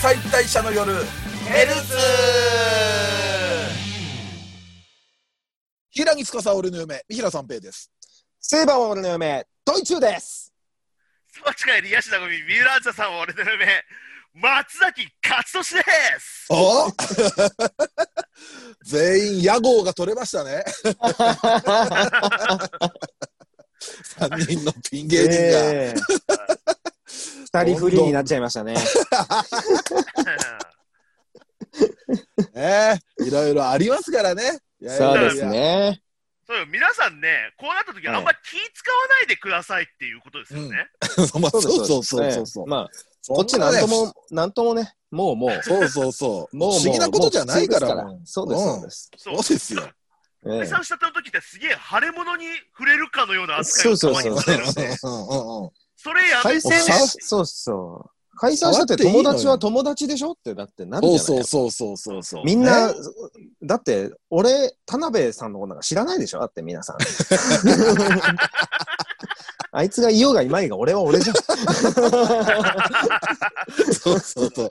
解体者の夜ヘルツ。平木司俺の嫁三平三平です。 セイバーは俺の嫁トイチューです。 間違いリヤシナゴミ三浦梓さんは俺の嫁松崎勝利です。 お全員屋号が取れましたね。3人のピン芸人が、 2人フリーになっちゃいましたね。 いろいろありますからね。 そうですね。 そうよ、皆さんね、こうなった時はあんまり気使わないでくださいっていうことですよね。 まあ、そう。 まあ、こっちなんともね、もう。 そう。不思議なことじゃないから。 そうです。 そうですよ。 解散したての時ってすげえ腫れ物に触れるかのような扱いをたまにされるんで、それやめてね。 そう。解散したって友達は友達でしょってだってなるじゃない。 そう。 みんな、だって俺田辺さんのことなんか知らないでしょだって皆さん。あいつがいようがいまいが俺は俺じゃん。 そう。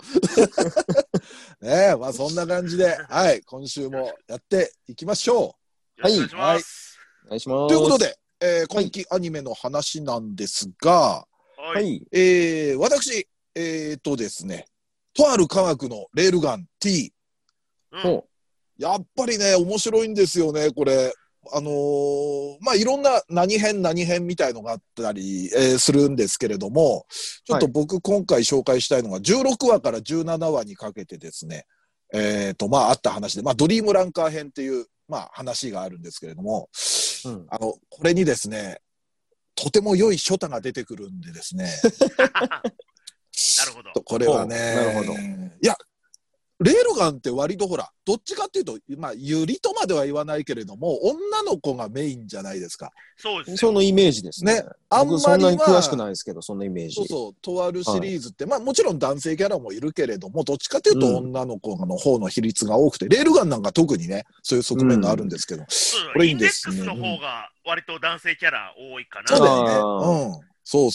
まあそんな感じで、はい、今週もやっていきましょう。はい。お願いします。 お願いします。 ということで、今期アニメの話なんですが、 はい。 私、ですね、とある科学のレールガン T。やっぱりね、面白いんですよね、これ。まあ、いろんな何編みたいのがあったり、するんですけれども、ちょっと僕今回紹介したいのが16話から17話にかけてですね、まあ、あった話で、まあ、ドリームランカー編っていう、まあ、話があるんですけれども、これにですね、とても良いショタが出てくるんでですね。 なるほど。 これはね、 なるほど。 いや、レールガンって割とほら、どっちかっていうと、まあ、ユリとまでは言わないけれども、女の子がメインじゃないですか。 そうです。 そのイメージですね。 あんまりそんなに詳しくないですけど、そんなイメージ。 そう、とあるシリーズって、まあもちろん男性キャラもいるけれども、どっちかっていうと女の子の方の比率が多くて、レールガンなんか特にね、そういう側面があるんですけど、 これいいんですね。インデックスの方が割と男性キャラ多いかな。 そうだよね。そう。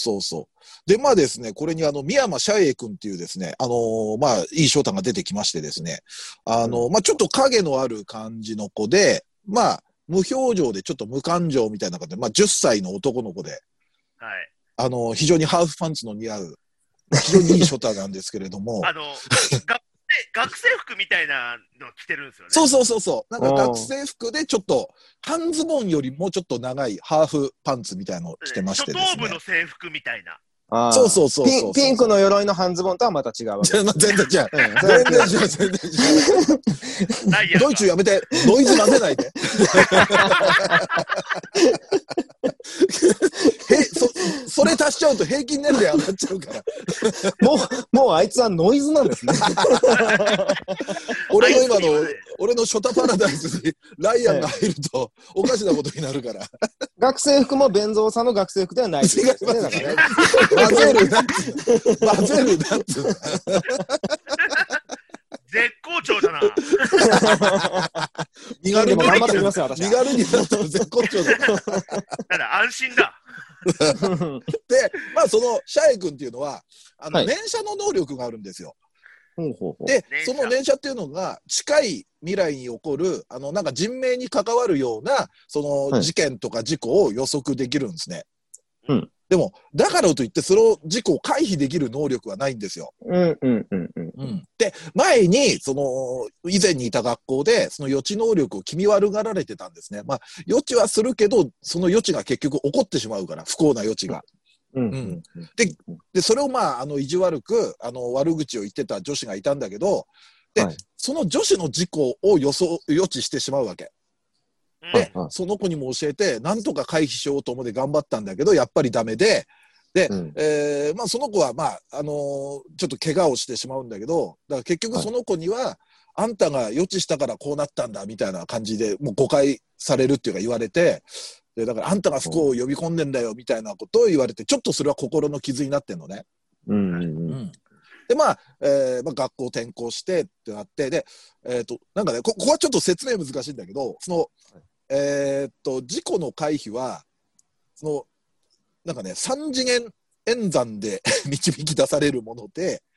で、まあですね、これに三山シャエイ君っていうですね、まあ、いい翔太が出てきましてですね、まあ、ちょっと影のある感じの子で、まあ、無表情でちょっと無感情みたいな感じで、まあ、10歳の男の子で、 はい。 非常にハーフパンツの似合う、非常にいいショタなんですけれども、 学生服みたいなの着てるんですよね。 そう。なんか学生服でちょっと、半ズボンよりもちょっと長いハーフパンツみたいのを着てましてですね。 初等部の制服みたいな。 そう。 ピンクの鎧の半ズボンとはまた違うわけ。 全然違う。ドイツやめて、ノイズ混ぜないで。それ足しちゃうと平均年齢上がっちゃうから。 もうあいつはノイズなんですね。 俺のショタパラダイスにライアンが入るとおかしなことになるから。 学生服も弁蔵さんの学生服ではないですね。 違いますね。混ぜるなって。 絶好調だな。 身軽に頑張ってみますよ、私は。 身軽になったら絶好調だ。 ただ安心だ。 で、まあそのシャエ君っていうのは連射の能力があるんですよ。で、その連射っていうのが近い未来に起こるなんか人命に関わるようなその事件とか事故を予測できるんですね。でもだからといってその事故を回避できる能力はないんですよ。で、前に以前にいた学校でその予知能力を気味悪がられてたんですね。まあ予知はするけどその予知が結局起こってしまうから不幸な予知が。でそれをまあ意地悪く悪口を言ってた女子がいたんだけど、で、その女子の事故を予知してしまうわけ。で、その子にも教えてなんとか回避しようと思って頑張ったんだけどやっぱりダメで、まあその子はまあちょっと怪我をしてしまうんだけど、だから結局その子には、あんたが予知したからこうなったんだみたいな感じでもう誤解されるっていうか言われて。でだからあんたが不幸を呼び込んでんだよみたいなことを言われてちょっとそれは心の傷になってんのね。でまあ、学校転校してってなってで、なんかねここはちょっと説明難しいんだけど事故の回避はなんかね3次元演算で導き出されるもので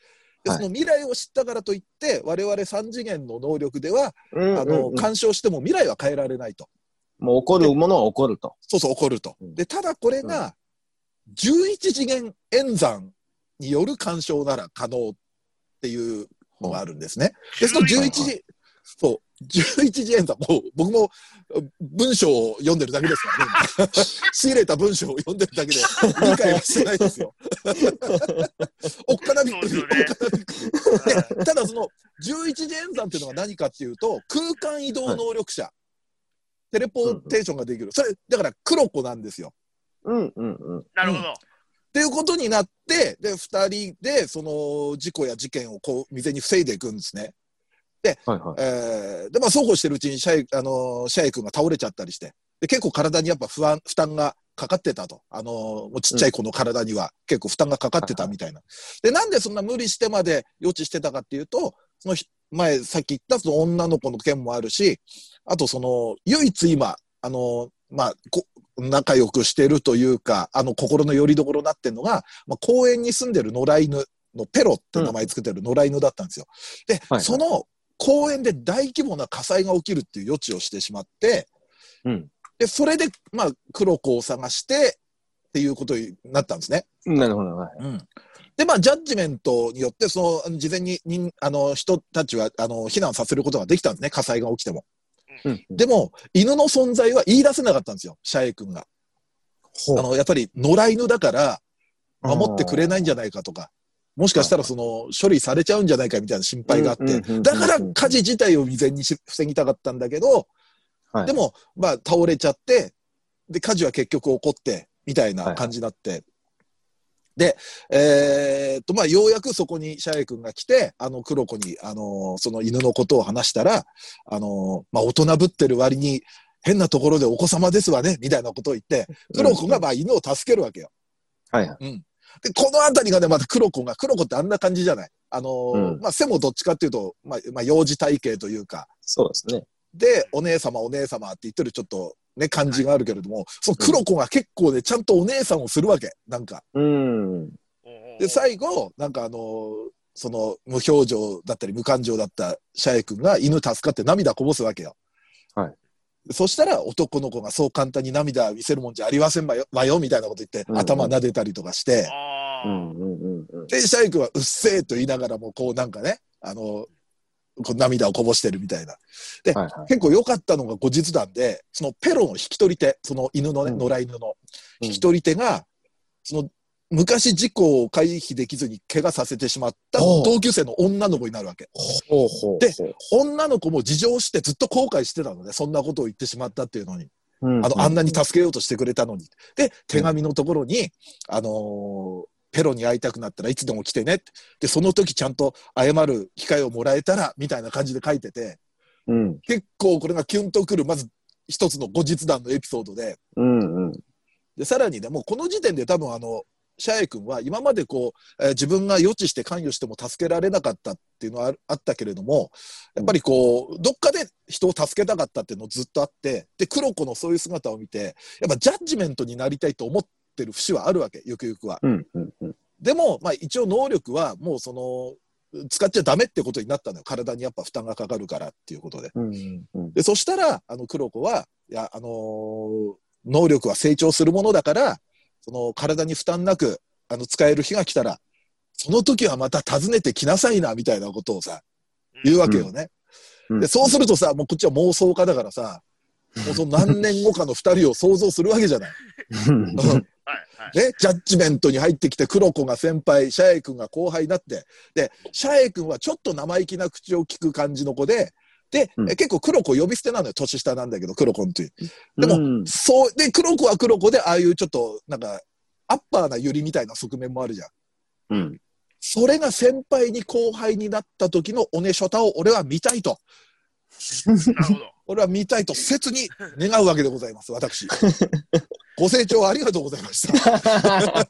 でその未来を知ったからといって、我々3次元の能力では、干渉しても未来は変えられないと。 もう起こるものは起こると。 そうそう、起こると。で、ただこれが、11次元演算による干渉なら可能っていうのがあるんですね。で、その11次、そう、11次演算、もう僕も文章を読んでるだけですからね。仕入れた文章を読んでるだけで理解はしてないですよ。おっかなびっくり。おっかなびっくり。で、ただその11次演算っていうのは何かっていうと、空間移動能力者、テレポーテーションができる。それ、だから黒子なんですよ。 なるほど。 っていうことになって、で、二人で、その、事故や事件をこう、未然に防いでいくんですね。で、で、まあ、そうこうしてるうちにシャイ君が倒れちゃったりして、で、結構体にやっぱ負担がかかってたと。もうちっちゃい子の体には結構負担がかかってたみたいな。で、なんでそんな無理してまで予知してたかっていうと、その前、さっき言ったその女の子の件もあるし、あとその、唯一今、まあ、仲良くしてるというか、心の拠り所になってるのが、まあ、公園に住んでる野良犬のペロって名前つけてる野良犬だったんですよ。で、その公園で大規模な火災が起きるっていう予知をしてしまって、で、それで、まあ、黒子を探してっていうことになったんですね。 なるほど。 で、まあ、ジャッジメントによって、その、事前に、人たちは、避難させることができたんですね、火災が起きても。でも、犬の存在は言い出せなかったんですよ、シャエ君が。やっぱり野良犬だから、守ってくれないんじゃないかとか、もしかしたらその、処理されちゃうんじゃないかみたいな心配があって、だから火事自体を未然に防ぎたかったんだけど、でも、まあ、倒れちゃって、で、火事は結局起こって、みたいな感じになって、で、まあ、ようやくそこにシャエ君が来て、黒子に、その犬のことを話したら、まあ、大人ぶってる割に、変なところでお子様ですわね、みたいなことを言って、黒子がまあ犬を助けるわけよ。で、このあたりがね、また黒子ってあんな感じじゃない。まあ、背もどっちかっていうと、まあ、幼児体型というか。 そうですね。 で、お姉様って言ってるちょっと、ね、感じがあるけれども、その黒子が結構ね、ちゃんとお姉さんをするわけ。なんか。で、最後、なんかその、無表情だったり無感情だったシャエ君が犬助かって涙こぼすわけよ。そしたら男の子がそう簡単に涙見せるもんじゃありませんわよ、みたいなこと言って、頭撫でたりとかして、で、シャエ君はうっせーと言いながらも、こうなんかね、こう涙をこぼしてるみたいな。で、結構良かったのが後日談で、そのペロの引き取り手、その犬のね、野良犬の引き取り手が、その昔事故を回避できずに怪我させてしまった同級生の女の子になるわけ。で、女の子も事情してずっと後悔してたのね、そんなことを言ってしまったっていうのに。あんなに助けようとしてくれたのに。で、手紙のところに、ペロに会いたくなったらいつでも来てねって。で、その時ちゃんと謝る機会をもらえたら、みたいな感じで書いてて、結構これがキュンとくる、まず一つの後日談のエピソードで、で、さらにね、もうこの時点で多分シャエ君は今までこう、自分が予知して関与しても助けられなかったっていうのはあったけれども、やっぱりこう、どっかで人を助けたかったっていうのずっとあって、で、黒子のそういう姿を見て、やっぱジャッジメントになりたいと思ってる節はあるわけ、ゆくゆくは。でも、まあ一応能力はもうその、使っちゃダメってことになったのよ。体にやっぱ負担がかかるからっていうことで。で、そしたら、黒子は、いや、能力は成長するものだから、その体に負担なく、使える日が来たら、その時はまた訪ねてきなさいな、みたいなことをさ、言うわけよね。で、そうするとさ、もうこっちは妄想家だからさ、もうその何年後かの二人を想像するわけじゃない。ね、ジャッジメントに入ってきて、黒子が先輩、シャエ君が後輩になって、で、シャエ君はちょっと生意気な口を聞く感じの子で、で、結構黒子呼び捨てなのよ。年下なんだけど、黒子っていう。でも、そう、で、黒子は黒子で、ああいうちょっと、なんか、アッパーなユリみたいな側面もあるじゃん。それが先輩に後輩になった時のおねしょたを俺は見たいと。 なるほど。 俺は見たいと切に願うわけでございます、私。ご清聴ありがとうございました。いや、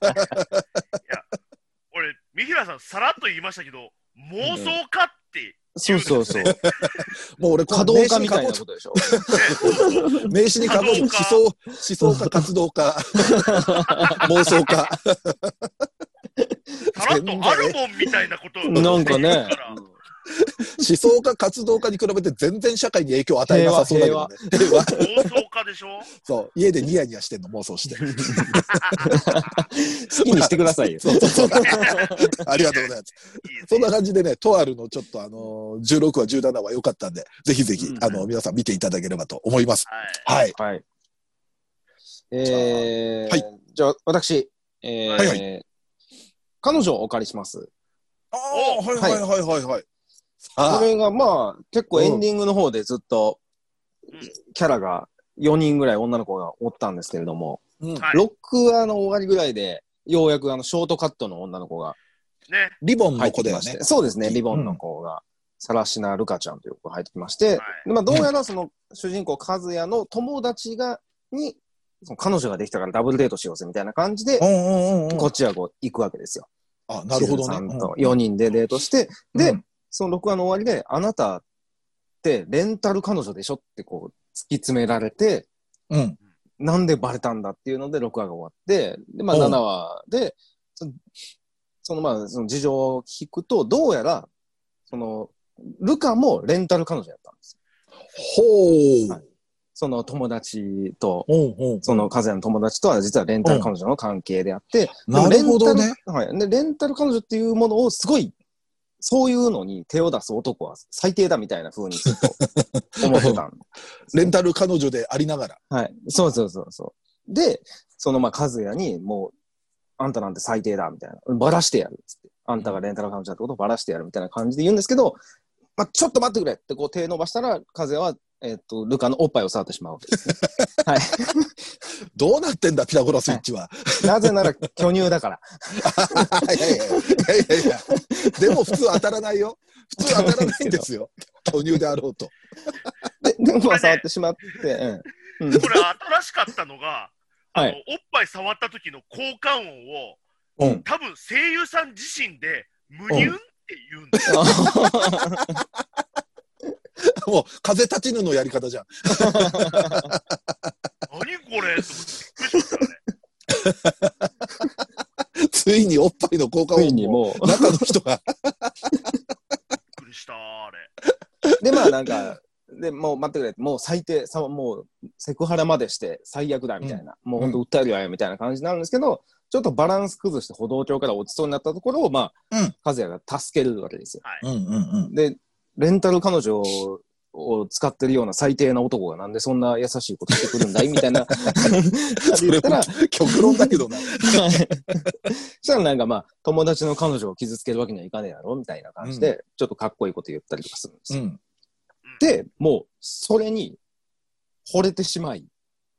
俺、三平さん、さらっと言いましたけど、妄想家って、 そう。 もう俺、 稼働家みたいなことでしょ。 名詞に書こう。思想家、活動家、妄想家。 さらっとあるもんみたいなことをなんかね。 思想家、活動家に比べて全然社会に影響を与えなさそうだけどね。 妄想家でしょ。 そう、家でニヤニヤしてんの、妄想して。 好きにしてくださいよ。 そうありがとうございます。そんな感じでね、とあるのちょっと16話、17話良かったんで、ぜひぜひ、皆さん見ていただければと思います。はい。 はい。じゃあ、私、彼女をお借りします。 はい。 これがまあ、結構エンディングの方でずっと、キャラが4人ぐらい女の子がおったんですけれども、6話の終わりぐらいで、ようやくショートカットの女の子が、 リボンの子だよね。 そうですね、リボンの子が、サラシナ・ルカちゃんという子が入ってきまして、まあ、どうやらその主人公、和也の友達に、その彼女ができたからダブルデートしようぜみたいな感じで、こっちはこう行くわけですよ。 あ、なるほどね。 さんと4人でデートして、で、その6話の終わりで、あなたってレンタル彼女でしょってこう突き詰められて、なんでバレたんだっていうので6話が終わって、で、まあ7話で、その事情を聞くと、どうやら、ルカもレンタル彼女やったんですよ。 ほう。 その友達と、その和也の友達とは実はレンタル彼女の関係であって、 なるほどね。 で、レンタル彼女っていうものをすごい、そういうのに手を出す男は最低だみたいな風にずっと思ってたレンタル彼女でありながら。 はい。そう。で、和也にもう、あんたなんて最低だみたいな。バラしてやるっつって。あんたがレンタル彼女だってことをバラしてやるみたいな感じで言うんですけど、まあ、ちょっと待ってくれってこう手伸ばしたら、和也は、ルカのおっぱいを触ってしまうわけですね。はい。 どうなってんだ、ピタゴラスイッチは。 なぜなら巨乳だから。 いや。でも普通当たらないよ。普通当たらないんですよ。巨乳であろうと。 でも触ってしまって。 これ新しかったのが、おっぱい触った時の効果音を、多分声優さん自身で、むにゅんって言うんですよ。 もう、風立ちぬのやり方じゃん。 何これと思ってびっくりしましたよね。 ついにおっぱいの効果音も中の人が。 びっくりした、あれ。 で、まあなんか、で、もう待ってくれ、もう最低、もうセクハラまでして最悪だみたいな、もうほんと訴えるわよみたいな感じになるんですけど、ちょっとバランス崩して歩道橋から落ちそうになったところを、まあ、和也が助けるわけですよ。で、レンタル彼女を使ってるような最低な男がなんでそんな優しいことしてくるんだいみたいな。 それは極論だけどな。 そしたらなんかまあ、友達の彼女を傷つけるわけにはいかねえだろみたいな感じで、ちょっとかっこいいこと言ったりとかするんですよ。で、もう、それに惚れてしまい、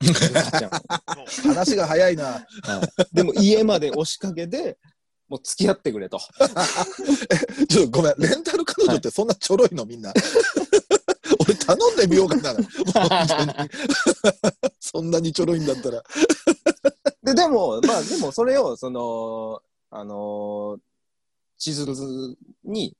話が早いな。 でも家まで押しかけて、もう付き合ってくれと。 ちょっとごめん、レンタル彼女ってそんなちょろいのみんな。俺頼んでみようかな。そんなにちょろいんだったら。 でもそれを、千鶴に、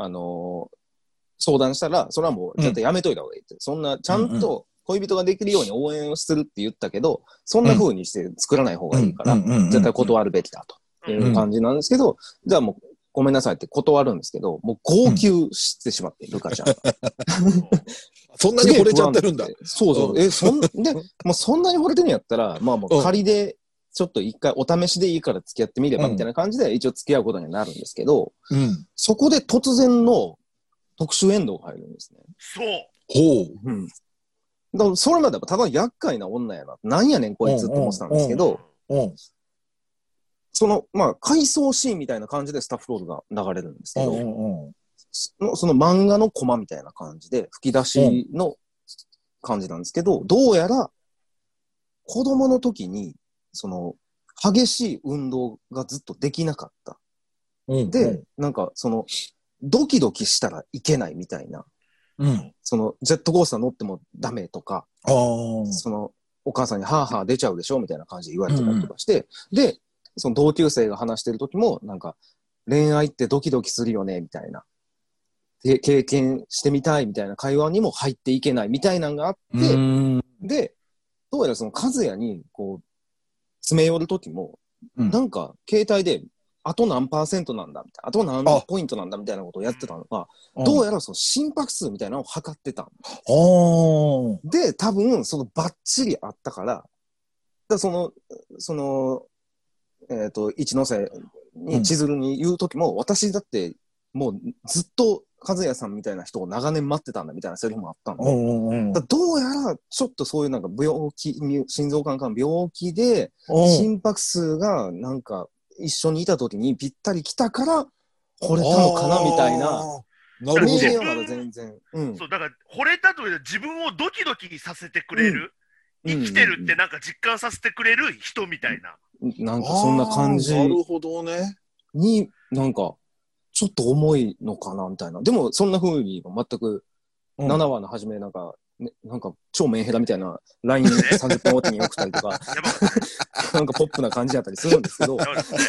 相談したら、それはもう絶対やめといた方がいいって。そんな、ちゃんと恋人ができるように応援をするって言ったけど、そんな風にして作らない方がいいから、絶対断るべきだという感じなんですけど、じゃあもう、ごめんなさいって断るんですけど、もう号泣してしまって、ルカちゃんが。 そんなに惚れちゃってるんだ。 そう。もうそんなに惚れてんやったら、まあもう仮で、ちょっと一回お試しでいいから付き合ってみればみたいな感じで一応付き合うことになるんですけど、そこで突然の特殊エンドが入るんですね。 そう。 だからそれまではただ厄介な女やな。なんやねんこいつって思ってたんですけど、まあ、回想シーンみたいな感じでスタッフロールが流れるんですけど、その漫画のコマみたいな感じで吹き出しの感じなんですけど、どうやら子供の時に、激しい運動がずっとできなかった。で、なんかドキドキしたらいけないみたいな。ジェットコースター乗ってもダメとか、お母さんにハーハー出ちゃうでしょみたいな感じで言われてたりとかして、で、その同級生が話してる時も、なんか、恋愛ってドキドキするよねみたいな。経験してみたいみたいな会話にも入っていけないみたいなのがあって、で、どうやらその和也にこう、詰め寄る時も、なんか、携帯であと何%なんだみたいな、あと何ポイントなんだみたいなことをやってたのが、どうやらその心拍数みたいなのを測ってたんです。で、多分、そのバッチリあったから、一ノ瀬に千鶴に言うときも、私だってもうずっと和也さんみたいな人を長年待ってたんだみたいなセリフもあったんで、どうやらちょっとそういうなんか病気、心臓管病気で心拍数がなんか一緒にいたときにぴったり来たから惚れたのかなみたいな。 なるほど。 まだ全然。 そう、だから惚れたという自分をドキドキさせてくれる。生きてるってなんか実感させてくれる人みたいな。 なんかそんな感じ。 なるほどね。 に、なんか、ちょっと重いのかなみたいな。でも、そんな風に全く、7話の初めなんか、なんか超メンヘラみたいな LINE30 分おきに送ったりとか、なんかポップな感じだったりするんですけど、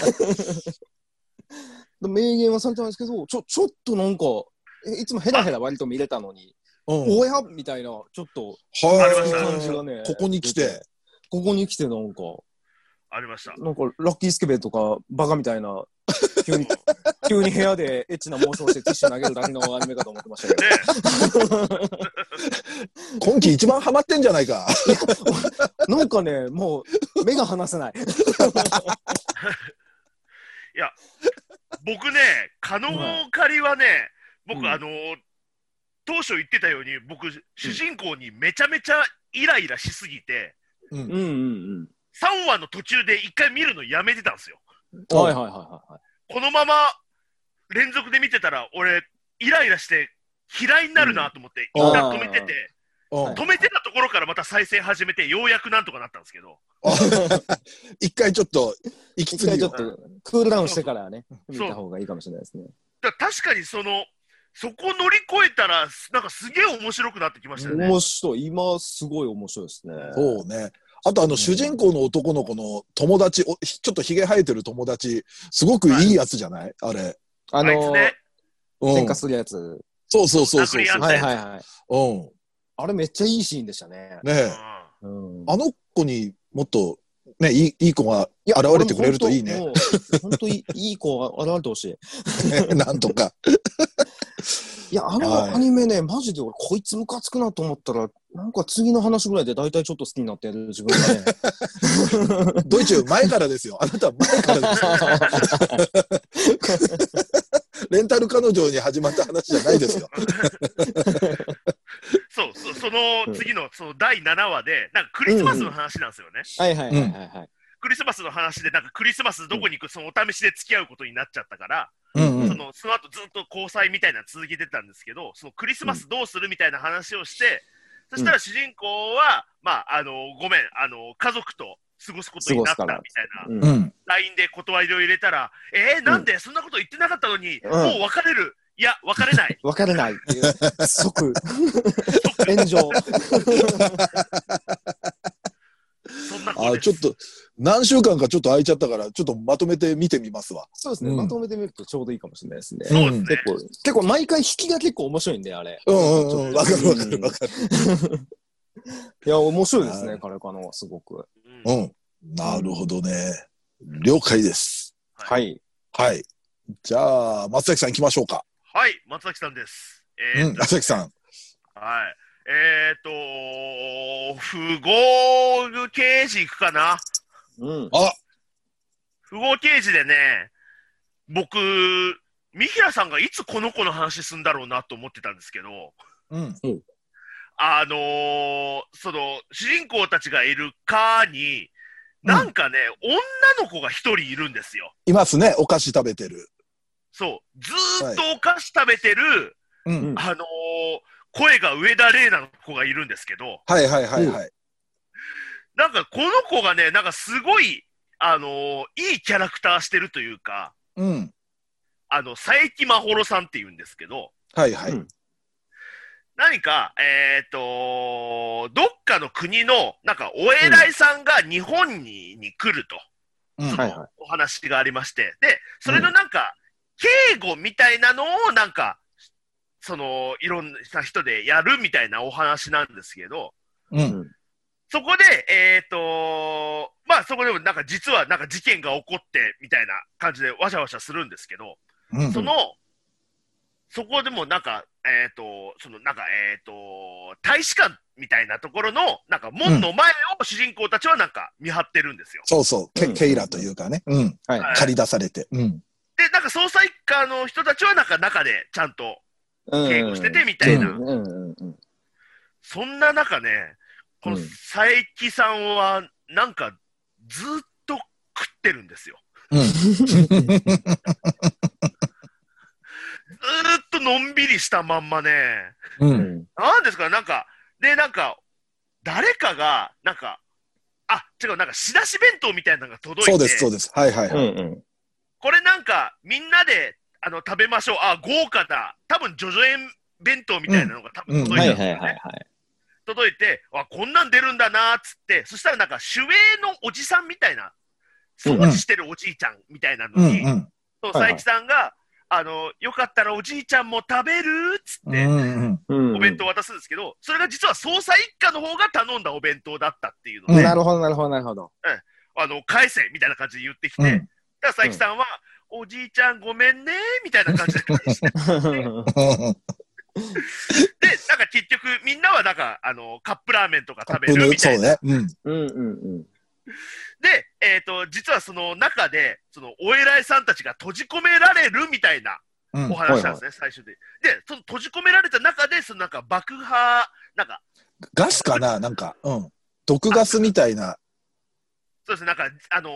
明言はされてないですけど、ちょっとなんか、いつもヘラヘラ割と見れたのに、おやみたいな、ちょっと、感じがね、 ここに来てなんか、 ありました。 なんか、ラッキースケベとか、バカみたいな、急に部屋でエッチな妄想してティッシュ投げるだけのアニメかと思ってましたけど。 今季一番ハマってんじゃないか。 なんかね、もう、目が離せない。いや、僕ね、加納仮はね、僕、当初言ってたように、僕、主人公にめちゃめちゃイライラしすぎて、3話の途中で1回見るのやめてたんですよ。 はいはいはいはい。 このまま連続で見てたら、俺、イライラして嫌いになるなと思って、一旦止めてて、止めてたところからまた再生始めて、ようやくなんとかなったんですけど。 一回ちょっと、 一回ちょっと、クールダウンしてからね、見た方がいいかもしれないですね。 確かにそこ乗り越えたら、なんかすげえ面白くなってきましたよね。 面白い。今、すごい面白いですね。 そうね。あと主人公の男の子の友達、ちょっとヒゲ生えてる友達、すごくいいやつじゃない？あれ。 喧嘩するやつ。 そう。 はいはいはい。あれめっちゃいいシーンでしたね。 ねえ。あの子にもっと、ね、いい子が現れてくれるといいね。 本当いい子が現れてほしい。なんとか。 いや、アニメね、マジで俺、こいつムカつくなと思ったら、なんか次の話ぐらいで大体ちょっと好きになってる自分がね。 ドイツ前からですよ。あなたは前からですよ。レンタル彼女に始まった話じゃないですよ。 その次の第7話で、なんかクリスマスの話なんですよね。 はいはいはいはい。 クリスマスの話で、なんかクリスマスどこに行く、お試しで付き合うことになっちゃったから、その後ずっと交際みたいな続けてたんですけど、そのクリスマスどうするみたいな話をして、そしたら主人公は、ごめん、家族と過ごすことになったみたいな、LINE で断りを入れたら、なんでそんなこと言ってなかったのに、もう別れる。いや、別れない。 別れないっていう。即炎上。 ちょっと、何週間かちょっと空いちゃったから、ちょっとまとめて見てみますわ。 そうですね。まとめてみるとちょうどいいかもしれないですね。結構毎回引きが結構面白いんで、あれ。 わかる。 いや、面白いですね、彼かのはすごく。 なるほどね。了解です。 はい。 はい。じゃあ、松崎さん行きましょうか。 はい、松崎さんです。 松崎さん。 はい。不合刑事行くかな。不合刑事でね、僕、三平さんがいつこの子の話すんだろうなと思ってたんですけど、主人公たちがいる課に、なんかね、女の子が一人いるんですよ。 いますね、お菓子食べてる。 そう。ずーっとお菓子食べてる、声が上田玲奈の子がいるんですけど。 はい。 なんかこの子がね、なんかすごい、いいキャラクターしてるというか、佐伯真帆さんって言うんですけど、何か、どっかの国の、なんかお偉いさんが日本に来ると、そのお話がありまして、で、それのなんか、警護みたいなのをなんか、いろんな人でやるみたいなお話なんですけど、そこで、 まあそこでもなんか実はなんか事件が起こってみたいな感じでわしゃわしゃするんですけど、そこでもなんか、大使館みたいなところの、なんか門の前を主人公たちはなんか見張ってるんですよ。 そうそう、ケイラというかね。借り出されて。で、 なんか捜査一課の人たちはなんか中でちゃんと警護しててみたいな。そんな中ね、この佐伯さんはなんかずっと食ってるんですよ。ずーっとのんびりしたまんまね、なんですか、なんか、で、なんか、誰かが、なんか、なんか仕出し弁当みたいなのが届いて、 そうです、そうです。はいはいはい。 これなんか、みんなで、食べましょう。豪華だ。多分、ジョジョ園弁当みたいなのが多分届いたんですよね。届いて、こんなん出るんだなーっつって、そしたらなんか、守衛のおじさんみたいな、掃除してるおじいちゃんみたいなのに、佐伯さんが、よかったらおじいちゃんも食べるっつって、お弁当を渡すんですけど、それが実は捜査一課の方が頼んだお弁当だったっていうので、 なるほど、なるほど、なるほど。 返せみたいな感じで言ってきて、佐伯さんは、おじいちゃんごめんねみたいな感じで返して。で、なんか結局、みんなはなんか、カップラーメンとか食べるみたいな。で、実はその中で、そのお偉いさんたちが閉じ込められるみたいなお話なんですね、最初で。で、その閉じ込められた中で、そのなんか爆破、なんか。 ガスかななんか、毒ガスみたいな。 そうですね、なんか、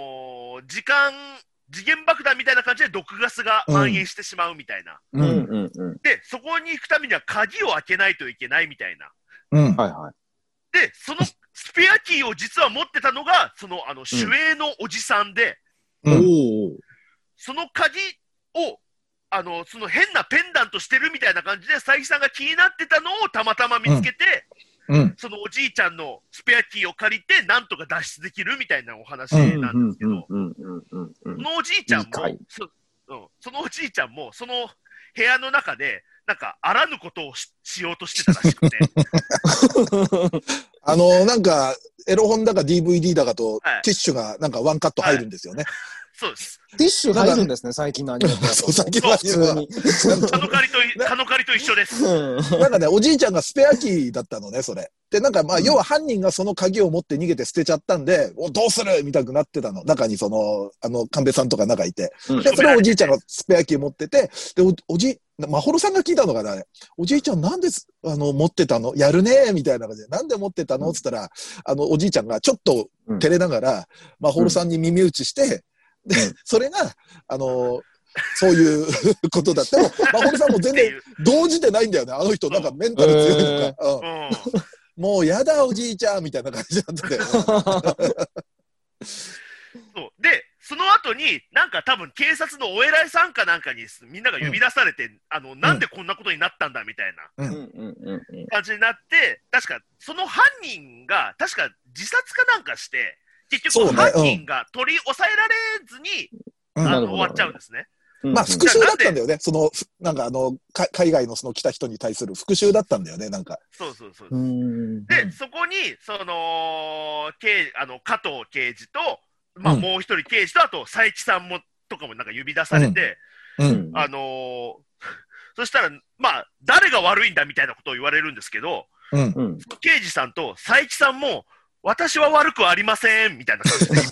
時限爆弾みたいな感じで毒ガスが蔓延してしまうみたいな。で、そこに行くためには鍵を開けないといけないみたいな。で、そのスペアキーを実は持ってたのが、その守衛のおじさんで、その鍵を、その変なペンダントしてるみたいな感じで、佐伯さんが気になってたのをたまたま見つけて、そのおじいちゃんのスペアキーを借りて、なんとか脱出できるみたいなお話なんですけど、そのおじいちゃんも、そのおじいちゃんも、その部屋の中で、なんか、あらぬことを しようとしてたらしくて。 なんか、エロ本だか DVD だかと、ティッシュがなんかワンカット入るんですよね。 そうです。 ティッシュ入るんですね、最近のアニメ。 そう、最近のアニメは。 カノカリと一緒です。 なんかね、おじいちゃんがスペアキーだったのね、それ。で、なんかまあ、要は犯人がその鍵を持って逃げて捨てちゃったんで、どうするみたいになってたの。中に神戸さんとか中いて。で、それをおじいちゃんがスペアキー持ってて、で、まほろさんが聞いたのかな、おじいちゃんなんで持ってたのやるねみたいな感じで、なんで持ってたのっつったら、おじいちゃんがちょっと照れながら、まほろさんに耳打ちして、で、それが、そういうことだっても、まほろさんも全然動じてないんだよね。あの人、なんかメンタル強いのか。もうやだおじいちゃんみたいな感じだったよ。 で、その後に、なんか多分警察のお偉いさんかなんかにみんなが呼び出されて、なんでこんなことになったんだみたいな感じになって、確かその犯人が、確か自殺かなんかして、結局犯人が取り押さえられずに、終わっちゃうんですね。 まあ復讐だったんだよね。なんか海外の来た人に対する復讐だったんだよね、なんか。 そう。で、そこに、加藤刑事と、まあもう一人刑事と、あと佐伯さんとかもなんか呼び出されて、そしたら、まあ、誰が悪いんだみたいなことを言われるんですけど、その刑事さんと佐伯さんも、私は悪くありませんみたいな感じで。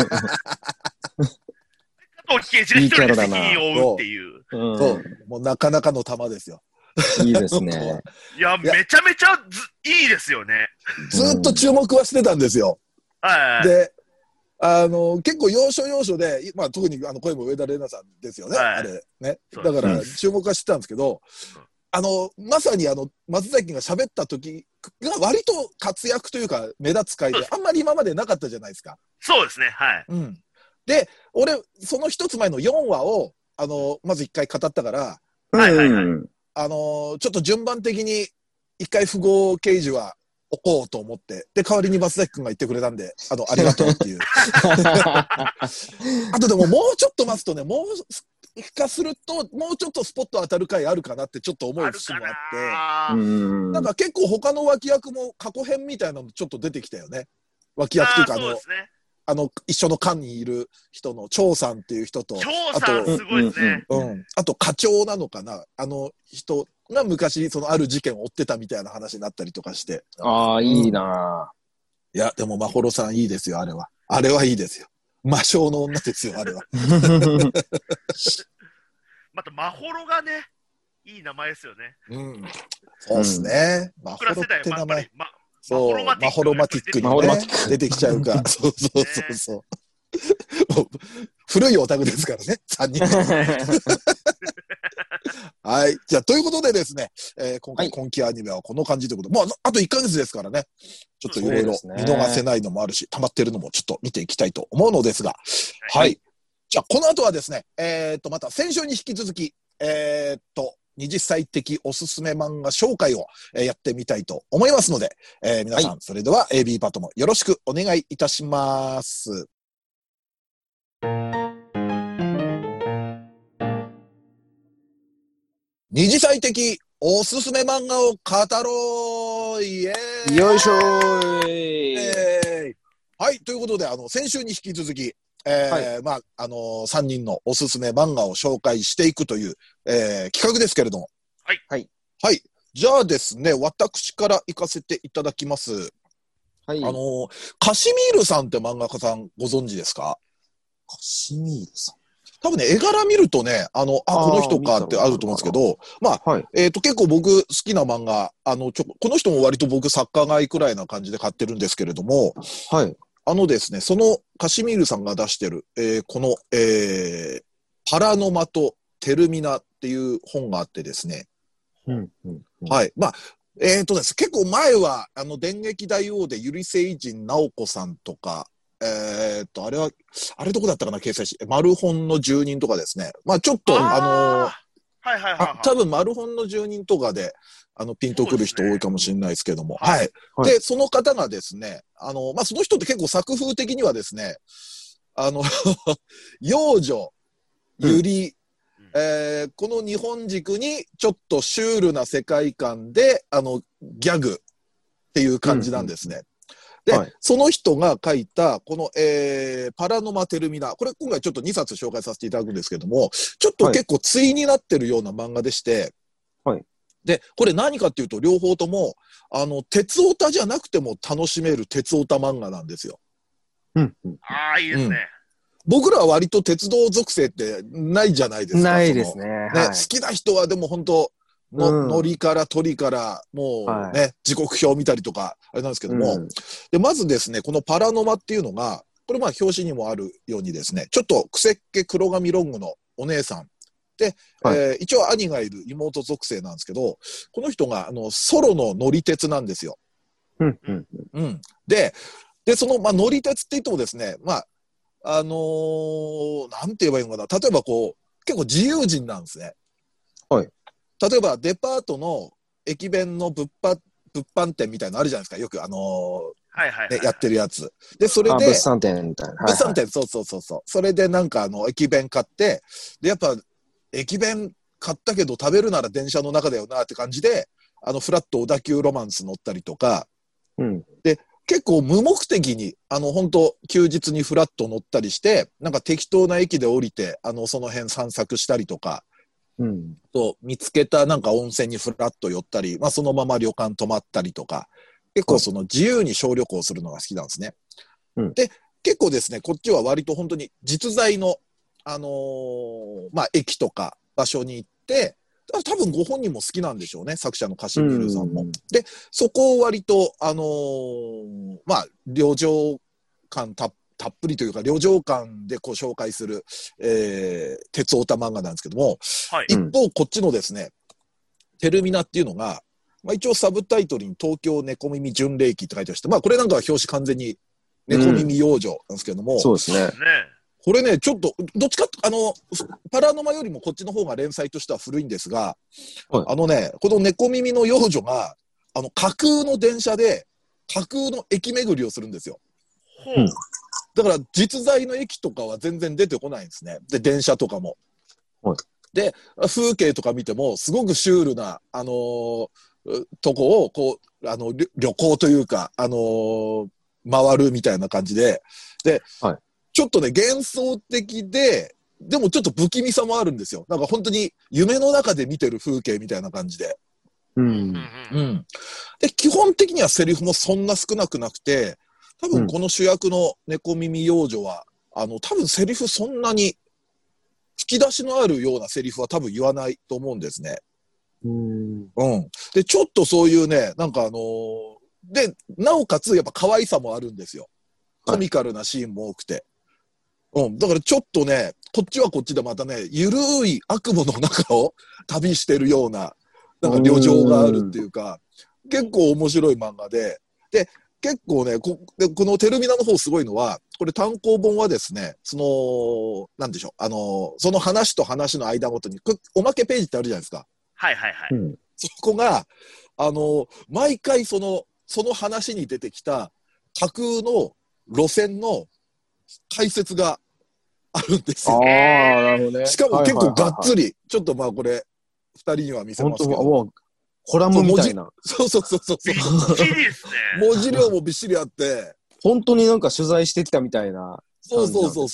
加藤刑事が一人で責任を負うっていう。 そう。もうなかなかの玉ですよ。 いいですね。 いや、めちゃめちゃいいですよね。 ずっと注目はしてたんですよ。で、結構要所要所で、まあ特に声も上田玲奈さんですよね。あれ。ね。だから注目はしてたんですけど、まさに松崎が喋った時が割と活躍というか目立つ回で、あんまり今までなかったじゃないですか。 そうですね。はい。 で、俺、その一つ前の4話を、まず一回語ったから、ちょっと順番的に一回富豪刑事は置こうと思って、で、代わりに松崎くんが言ってくれたんで、ありがとうっていう。あとでももうちょっと待つとね、もうかすると、もうちょっとスポット当たる回あるかなってちょっと思う節もあって、なんか結構他の脇役も過去編みたいなのちょっと出てきたよね。脇役というか一緒の館にいる人の張さんっていう人と、 張さんすごいですね。 あと課長なのかな、人が昔、ある事件を追ってたみたいな話になったりとかして。 ああ、いいなぁ。 いや、でも、まほろさんいいですよ、あれは。あれはいいですよ。魔性の女ですよ、あれは。 また、まほろがね、いい名前ですよね。 そうですね。 僕ら世代はやっぱり、 そう、マホロマティックにね、出てきちゃうから。そう。古いオタクですからね、3人。はい。じゃあ、ということでですね、今回、今期アニメはこの感じということで、あと1ヶ月ですからね、ちょっといろいろ見逃せないのもあるし、溜まってるのもちょっと見ていきたいと思うのですが、はい。じゃあ、この後はですね、また先週に引き続き、20歳的おすすめ漫画紹介をやってみたいと思いますので、皆さん、それでは AB パートもよろしくお願いいたします。20歳的おすすめ漫画を語ろう、イエーイ、 よいしょー、 はい、ということで、先週に引き続き、3人のおすすめ漫画を紹介していくという、企画ですけれども。 はい。 はい。じゃあですね、私から行かせていただきます。 はい。 カシミールさんって漫画家さんご存知ですか？ カシミールさん。 多分ね、絵柄見るとね、この人かってあると思うんですけど、結構僕好きな漫画、この人も割と僕作家買いくらいな感じで買ってるんですけれども、 はい。 ですね、そのカシミールさんが出してる、この、パラノマとテルミナっていう本があってですね。はい。です。結構前は、電撃大王でゆりせいじん直子さんとか、あれどこだったかな、掲載し、マルホンの住人とかですね。ちょっと、多分マルホンの住人とかで、ピンとくる人多いかもしれないですけども。はい。で、その方がですね、その人って結構作風的にはですね、幼女、ゆり、この日本軸にちょっとシュールな世界観で、ギャグっていう感じなんですね。で、その人が書いた、この、パラノマテルミナ。これ今回ちょっと2冊紹介させていただくんですけども、ちょっと結構対になってるような漫画でして、で、これ何かっていうと、両方とも、鉄オタじゃなくても楽しめる鉄オタ漫画なんですよ。 いいですね。 僕らは割と鉄道属性ってないじゃないですか。 ないですね。 好きな人はでも本当、乗りから鳥から、もうね、時刻表見たりとか、あれなんですけども、で、まずですね、このパラノマっていうのが、これ表紙にもあるようにですね、ちょっとクセっ気黒髪ロングのお姉さんで、一応兄がいる妹属性なんですけど、この人がソロの乗り鉄なんですよ。で、その、乗り鉄って言ってもですね、なんて言えばいいのかな、例えばこう、結構自由人なんですね。例えばデパートの駅弁の物販店みたいなのあるじゃないですか、よくやってるやつ。で、それで、 物産展みたいな。 物産展、そう。それでなんか駅弁買って、で、やっぱ駅弁買ったけど食べるなら電車の中だよなって感じで、フラット小田急ロマンス乗ったりとか、で、結構無目的に、本当休日にフラット乗ったりして、なんか適当な駅で降りて、その辺散策したりとか、見つけたなんか温泉にフラッと寄ったり、そのまま旅館泊まったりとか、結構その自由に小旅行するのが好きなんですね。で、結構ですね、こっちは割と本当に実在の、駅とか場所に行って、多分ご本人も好きなんでしょうね、作者のカシミールさんも。で、そこを割と、旅情感たっぷりというか、旅情感でこう紹介する、鉄オタ漫画なんですけども、一方、こっちのですね、テルミナっていうのが、一応サブタイトルに東京猫耳巡礼記って書いてまして、これなんかは表紙完全に猫耳幼女なんですけども、 そうですね。 これね、ちょっと、どっちか、パラノマよりもこっちの方が連載としては古いんですが、この猫耳の幼女が、架空の電車で、架空の駅巡りをするんですよ。だから、実在の駅とかは全然出てこないんですね。で、電車とかも。で、風景とか見ても、すごくシュールな、とこを、こう、旅行というか、 回るみたいな感じで、で、 はい、 ちょっとね、幻想的で、でもちょっと不気味さもあるんですよ。なんか本当に夢の中で見てる風景みたいな感じで。 うん。 で、基本的にはセリフもそんな少なくなくて、多分この主役の猫耳幼女は、多分セリフそんなに吹き出しのあるようなセリフは多分言わないと思うんですね。で、ちょっとそういうね、なんかで、なおかつやっぱ可愛さもあるんですよ。コミカルなシーンも多くて。だからちょっとね、こっちはこっちでまたね、ゆるい悪夢の中を旅してるような、なんか旅情があるっていうか、結構面白い漫画で、で、結構ね、このテルミナの方すごいのは、これ単行本はですね、なんでしょう、その話と話の間ごとに、おまけページってあるじゃないですか。 はいはいはい。 そこが、毎回その話に出てきた架空の路線の解説があるんですよ。 なるほどね。 しかも結構がっつり、ちょっとまあこれ、二人には見せますけど。 コラムみたいな。 そう。びっしりですね。 文字量もびっしりあって。 本当になんか取材してきたみたいな。 そう。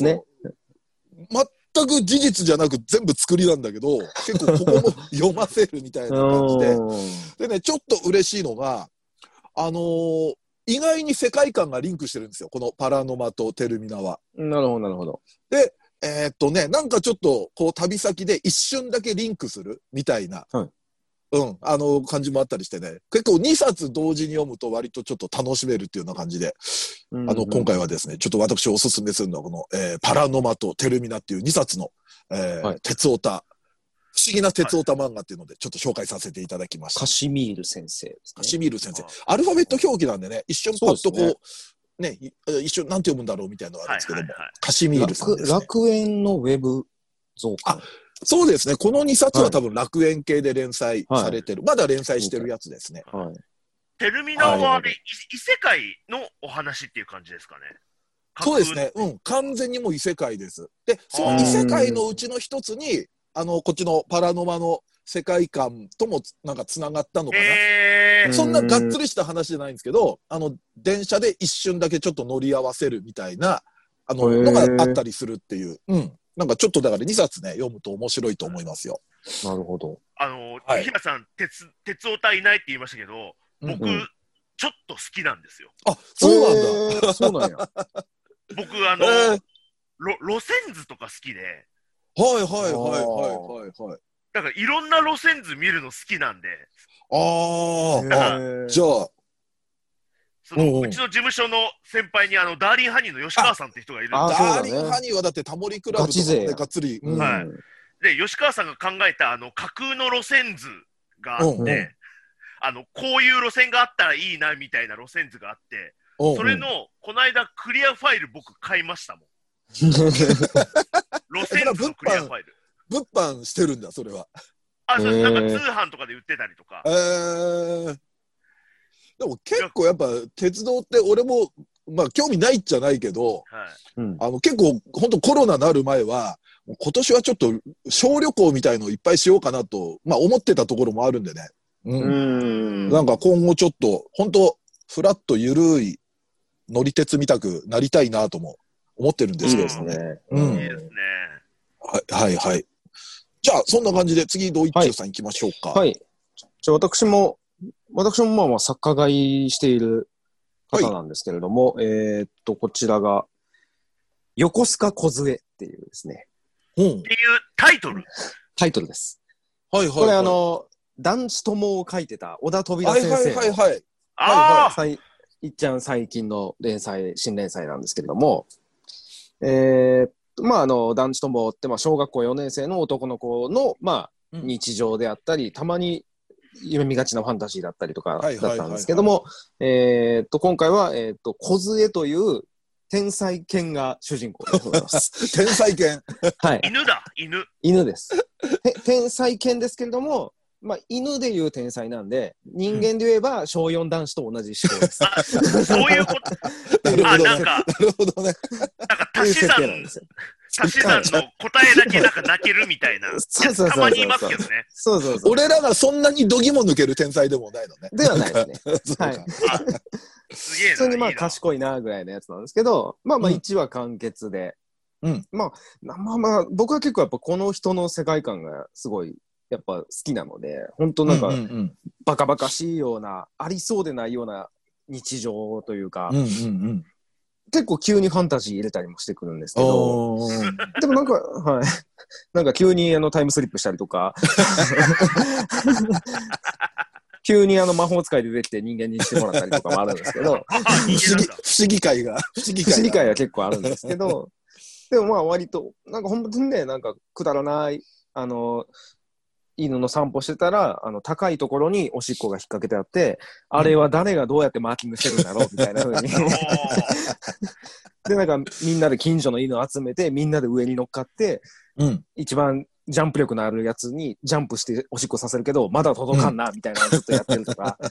全く事実じゃなく全部作りなんだけど、結構ここも読ませるみたいな感じで。でね、ちょっと嬉しいのが、意外に世界観がリンクしてるんですよ。このパラノマとテルミナは。 なるほど。 で、なんかちょっと、こう、旅先で一瞬だけリンクするみたいな、感じもあったりしてね。結構2冊同時に読むと割とちょっと楽しめるっていうような感じで、今回はですね、ちょっと私おすすめするのはこの、パラノマとテルミナっていう2冊の、鉄オタ、不思議な鉄オタ漫画っていうので、ちょっと紹介させていただきました。 カシミール先生ですね。 カシミール先生。アルファベット表記なんでね、一瞬パッとこう、ね、一瞬なんて読むんだろうみたいなのがあるんですけども、カシミールさんですね。 楽園のウェブ増刊。 そうですね。この2冊は多分楽園系で連載されてる。まだ連載してるやつですね。 テルミナは異世界のお話っていう感じですかね。 そうですね。完全にもう異世界です。で、その異世界のうちの一つに、こっちのパラノマの世界観ともなんか繋がったのかな。そんながっつりした話じゃないんですけど、電車で一瞬だけちょっと乗り合わせるみたいな、のがあったりするっていう。なんかちょっとだから2冊ね、読むと面白いと思いますよ。 なるほど。 日村さん、鉄オタいないって言いましたけど、僕、ちょっと好きなんですよ。 あ、そうなんだ。 そうなんや。 僕、路線図とか好きで。 はい。 だからいろんな路線図見るの好きなんで。 じゃあ、 うちの事務所の先輩にダーリンハニーの吉川さんって人がいるんですよ。ダーリンハニーはだってタモリクラブとかでがっつり。 で、吉川さんが考えた架空の路線図があって、こういう路線があったらいいなみたいな路線図があって、それの、この間クリアファイル僕買いましたもん。路線図のクリアファイル。 物販してるんだ、それは。 そうです。なんか通販とかで売ってたりとか。 でも結構やっぱ鉄道って俺も、まあ興味ないっちゃないけど、結構本当コロナなる前は、今年はちょっと小旅行みたいのをいっぱいしようかなと、まあ思ってたところもあるんでね。なんか今後ちょっと、本当フラッとゆるい乗り鉄みたくなりたいなとも思ってるんですけどね。 いいですね。 はい。じゃあ、そんな感じで次、ドイッチューさん行きましょうか。 はい。じゃあ、私もまあ作家買いしている方なんですけれども、こちらが、横須賀梢っていうですね。 っていうタイトルです。 これ男子友を書いてた小田扉先生の、いっちゃん最近の新連載なんですけれども、男子友って、小学校4年生の男の子の、日常であったり、たまに夢見がちなファンタジーだったりとかだったんですけども、今回は、梢という天才犬が主人公でございます。 天才犬はい。犬です。天才犬ですけれども、犬でいう天才なんで、人間で言えば小4男子と同じ思考です。 そういうこと。 なるほどね。 なんか足し算足し算の答えだけなんか泣けるみたいな。たまにいますけどね。 そうそうそう。 俺らがそんなに度肝抜ける天才でもないのね。 ではないですね。はい。 すげえな。 普通にまあ賢いなぐらいのやつなんですけど、まあまあ1話完結で。まあ僕は結構やっぱこの人の世界観がすごいやっぱ好きなので、本当なんかバカバカしいような、ありそうでないような日常というか、結構急にファンタジー入れたりもしてくるんですけど、でもなんか、はい。なんか急にタイムスリップしたりとか、急に魔法使いで出てきて人間にしてもらったりとかもあるんですけど、 不思議会が結構あるんですけど、でもまあ割と、なんか本当にね、なんかくだらない、犬の散歩してたら、高いところにおしっこが引っ掛けてあって、あれは誰がどうやってマーキングしてるんだろうみたいな風に。で、なんかみんなで近所の犬を集めて、みんなで上に乗っかって、一番ジャンプ力のあるやつにジャンプしておしっこさせるけど、まだ届かんな、みたいなのをずっとやってるとか。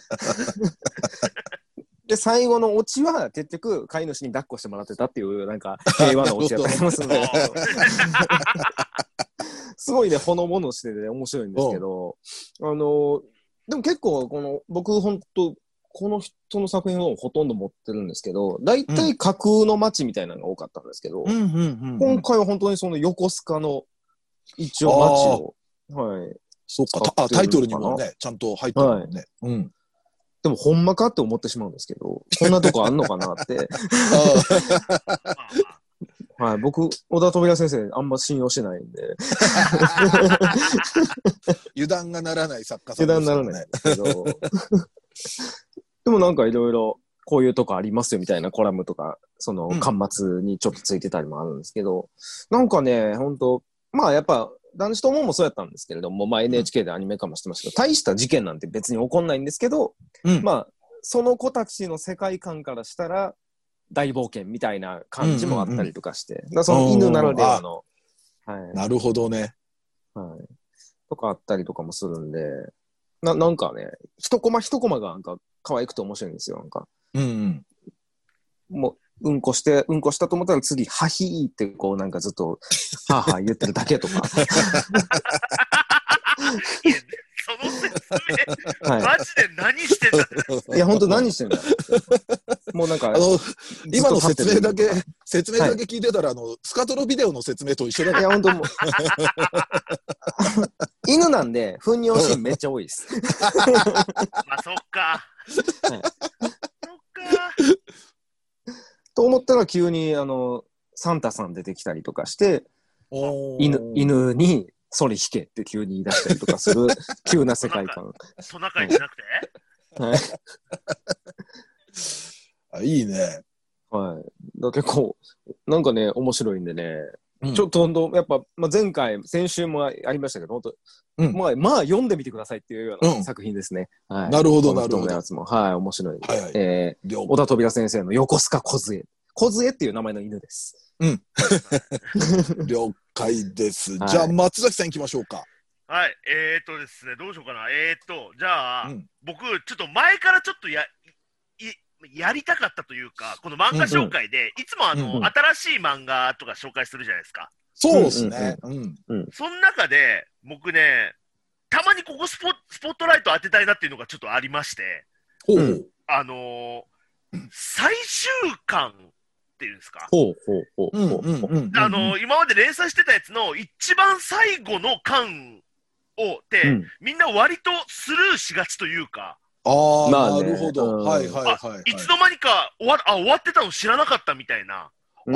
で、最後のオチは結局、飼い主に抱っこしてもらってたっていう、なんか平和なオチやったりますので。すごいね、ほのぼのしてて、面白いんですけど、でも結構、僕ほんと、この人の作品をほとんど持ってるんですけど、大体架空の街みたいなのが多かったんですけど、今回は本当にその横須賀の一応街を、はい。 そうか、タイトルにもね、ちゃんと入ってるもんね。 でも、ほんまかって思ってしまうんですけど、こんなとこあんのかなって。はい、僕、小田扉先生、あんま信用してないんで。 油断がならない作家さんですね。 油断ならないんですけど。でもなんかいろいろ、こういうとこありますよみたいなコラムとか、その、巻末にちょっとついてたりもあるんですけど、なんかね、ほんと、まあやっぱ、男子ともそうやったんですけれども、まあ NHK でアニメ化もしてましたけど、大した事件なんて別に起こんないんですけど、まあ、その子たちの世界観からしたら、大冒険みたいな感じもあったりとかして、だその犬ならではの、 なるほどね。 はい。とかあったりとかもするんで、なんかね、一コマ一コマがなんか可愛くて面白いんですよ、なんか。もう、うんこしたと思ったら次、ハヒーってこうなんかずっと、はぁはぁ言ってるだけとか。 その説明、マジで何してんだって。 いや、ほんと何してんだって。もうなんか、 今の説明だけ聞いてたら、スカトロビデオの説明と一緒だね。 いや、ほんともう。犬なんで、糞尿シーンめっちゃ多いです。 まあ、そっか。そっか。 と思ったら急に、サンタさん出てきたりとかして、犬に、それ引けって急に言い出したりとかする急な世界観。 トナカイじゃなくて？ はい。 いいね。 はい。だ結構、なんかね、面白いんでね。ちょっと本当やっぱ、前回、先週もありましたけど、本当、まあ読んでみてくださいっていうような作品ですね。はい。 なるほど、なるほど。 やつも、はい、面白い。小田扉先生の横須賀梢。梢っていう名前の犬です。 了解です。じゃあ、松崎さん行きましょうか。 はい。ですね、どうしようかな。じゃあ、僕、ちょっと前からちょっとやりたかったというか、この漫画紹介で、いつも新しい漫画とか紹介するじゃないですか。 そうですね。 その中で、僕ね、たまにここスポットライト当てたいなっていうのがちょっとありまして、最終巻っていうんですか。今まで連載してたやつの一番最後の巻をみんな割とスルーしがちというか。 なるほど。はいはいはい。 いつの間にか終わってたの知らなかったみたいな。っていう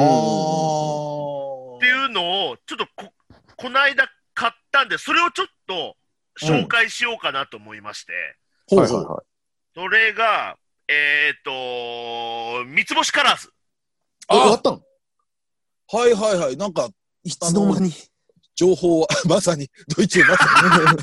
のを、ちょっとこの間買ったんで、それをちょっと紹介しようかなと思いまして。それが、三つ星カラーズ。 終わったの？ はいはいはい。なんか、 いつの間に情報は、まさに、ドイツまさ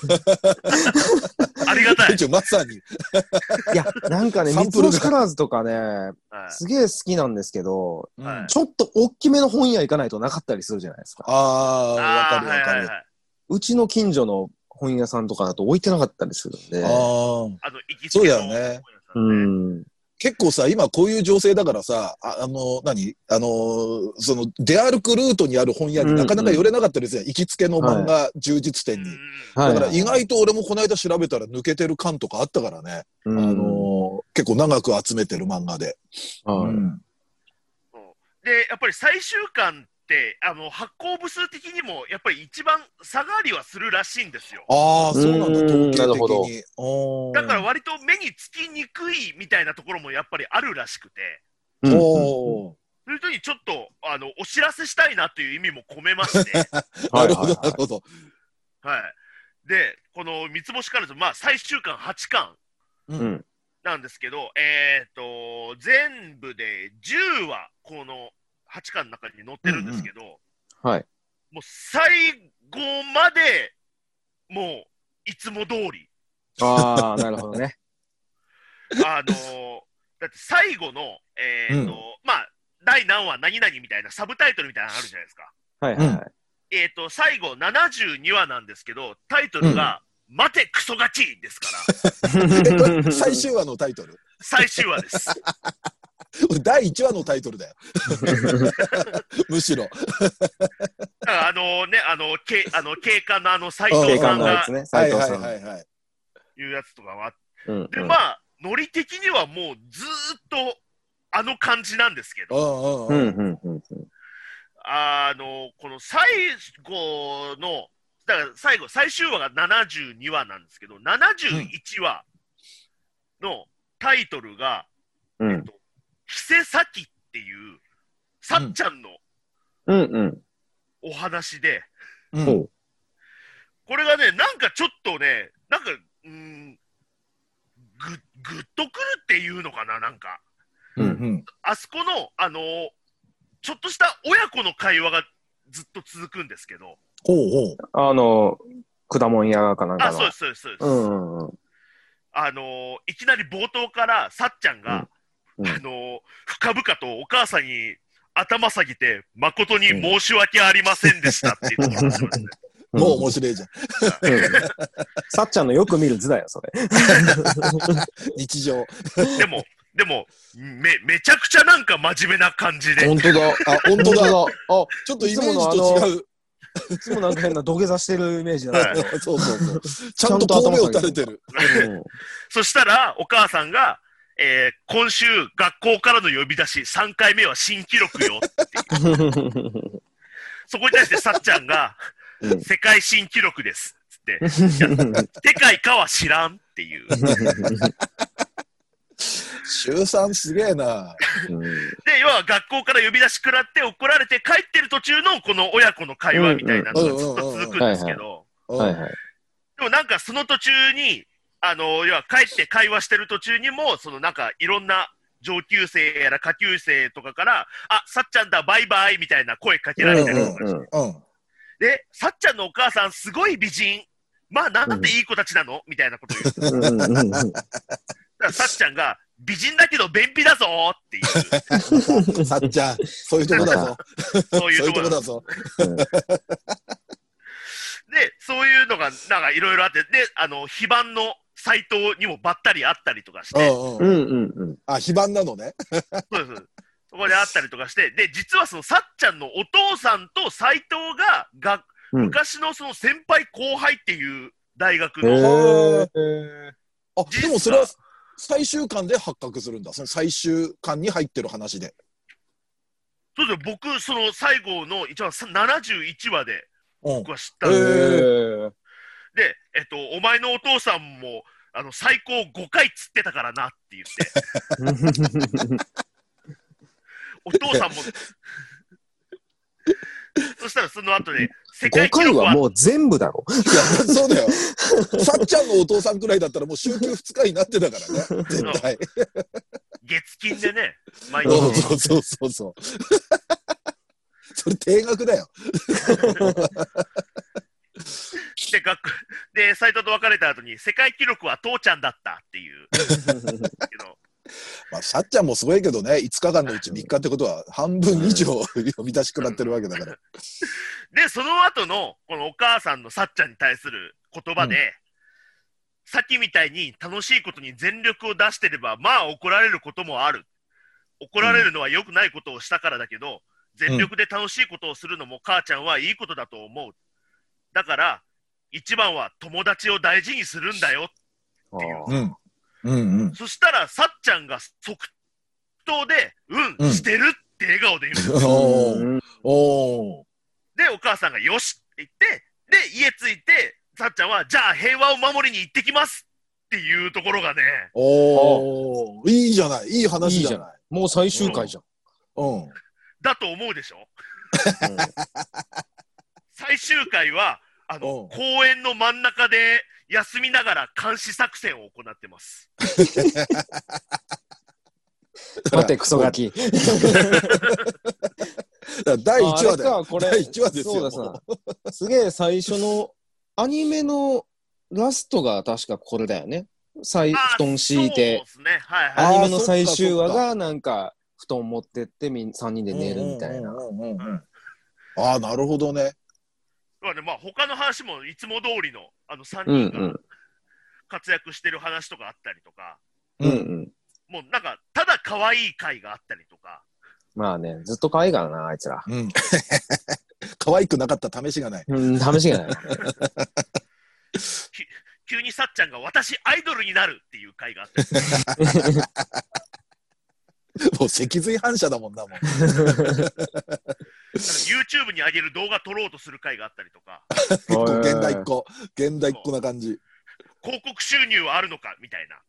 に。ありがたい。 ドイツまさに。いや、なんかね、三つ星カラーズとかね、すげえ好きなんですけど、ちょっと大きめの本屋行かないとなかったりするじゃないですか。 わかるわかる。 うちの近所の本屋さんとかだと置いてなかったりするんで。 そうだよね。 結構さ、今こういう情勢だからさ、出歩くルートにある本屋になかなか寄れなかったりするやん。行きつけの漫画充実店に。だから意外と俺もこの間調べたら抜けてる巻とかあったからね。結構長く集めてる漫画で。 で、やっぱり最終巻って、発行部数的にも、やっぱり一番下がりはするらしいんですよ。 ああ、そうなんだ、統計的に。 だから割と目につきにくいみたいなところもやっぱりあるらしくて。そういう人にちょっと、お知らせしたいなという意味も込めまして。 なるほど、なるほど。 はい。で、この三つ星からず、まあ、最終巻8巻なんですけど、全部で10話、この8巻の中に載ってるんですけど、 はい。 もう最後まで、もう、いつも通り。 ああ、なるほどね。 だって最後の、まあ、第何話何々みたいなサブタイトルみたいなのあるじゃないですか。 はいはいはい。 最後72話なんですけど、タイトルが、待てクソガチですから。 最終話のタイトル？ 最終話です。 第1話のタイトルだよ。むしろ。 警官の斉藤さんが、 斉藤さん。 いうやつとかは。で、まあ、ノリ的にはもうずーっとあの感じなんですけど、この最後の、だから最終話が72話なんですけど、71話のタイトルが、キセサキっていう、さっちゃんのお話で、これがね、なんかちょっとね、なんか、ぐっとくるっていうのかな、なんか。あそこの、ちょっとした親子の会話がずっと続くんですけど。 果物屋かなんかの。 そうです。いきなり冒頭からさっちゃんが、深々とお母さんに頭下げて、誠に申し訳ありませんでしたっていうところですね。 もう面白いじゃん。 さっちゃんのよく見る図だよ、それ。 日常。 でも、めちゃくちゃなんか真面目な感じで。 本当だ。本当だ。ちょっとイメージと違う。 いつもなんか変な土下座してるイメージだね。 そう。ちゃんと頭を垂れてる。 そしたら、お母さんが、今週学校からの呼び出し3回目は新記録よっていう。そこに対してさっちゃんが、世界新記録ですって。世界かは知らんっていう。 週3すげえな。 で、要は学校から呼び出し食らって怒られて帰ってる途中のこの親子の会話みたいなのがずっと続くんですけど、でもなんかその途中に、要は帰って会話してる途中にも、そのなんかいろんな上級生やら下級生とかから、さっちゃんだ、バイバイみたいな声かけられたりとかして。で、さっちゃんのお母さんすごい美人。まあなんでいい子たちなのみたいなこと言う。だからさっちゃんが、美人だけど便秘だぞっていう。 さっちゃん、そういうとこだぞ。 そういうとこだぞ。で、そういうのがなんかいろいろあって、で、非番のサイトにもばったりあったりとかして。 非番なのね。 そうです。そこであったりとかして、で、実はそのさっちゃんのお父さんと斎藤が、昔のその先輩後輩っていう大学の。 でもそれは最終巻で発覚するんだ。その最終巻に入ってる話で。 そうです。僕、その最後の一番71話で僕は知ったんですよ。で、お前のお父さんも最高5回釣ってたからなって言って。お父さんもそしたらその後で、世界記録は 5回はもう全部だろ。 いや、そうだよ。さっちゃんのお父さんくらいだったらもう週休2日になってたからね。絶対。 月金でね、毎日。 そう。それ定額だよ。 で、斎藤と別れた後に、世界記録は父ちゃんだったっていう。 まあ、さっちゃんもすごいけどね、5日間のうち3日ってことは半分以上呼び出し食らってるわけだから。 で、その後の、このお母さんのさっちゃんに対する言葉で、 さっきみたいに楽しいことに全力を出してれば、まあ怒られることもある。怒られるのは良くないことをしたからだけど、全力で楽しいことをするのも母ちゃんはいいことだと思う。だから、一番は友達を大事にするんだよっていう。そしたら、さっちゃんが即答で、してるって笑顔で言うんですよ。で、お母さんがよしって言って、で、家着いて、さっちゃんは、じゃあ平和を守りに行ってきますっていうところがね。 いいじゃない。いい話じゃない。 もう最終回じゃん。 だと思うでしょ最終回は、公園の真ん中で休みながら監視作戦を行ってます。 待て、クソガキ。 第1話だよ。 第1話ですよ。そうださ。すげえ最初のアニメのラストが確かこれだよね。布団敷いて。そうですね。アニメの最終話がなんか布団持ってって3人で寝るみたいな。 ああ、なるほどね。 まあ他の話もいつも通りの3人が活躍してる話とかあったりとか。もうなんかただ可愛い回があったりとか。 まあね、ずっと可愛いからな、あいつら。 可愛くなかった試しがない。 試しがない。 急にさっちゃんが私アイドルになるっていう回があったりもう脊髄反射だもんな、もう。 YouTube に上げる動画撮ろうとする回があったりとか。 現代っ子な感じ。 広告収入はあるのかみたいな。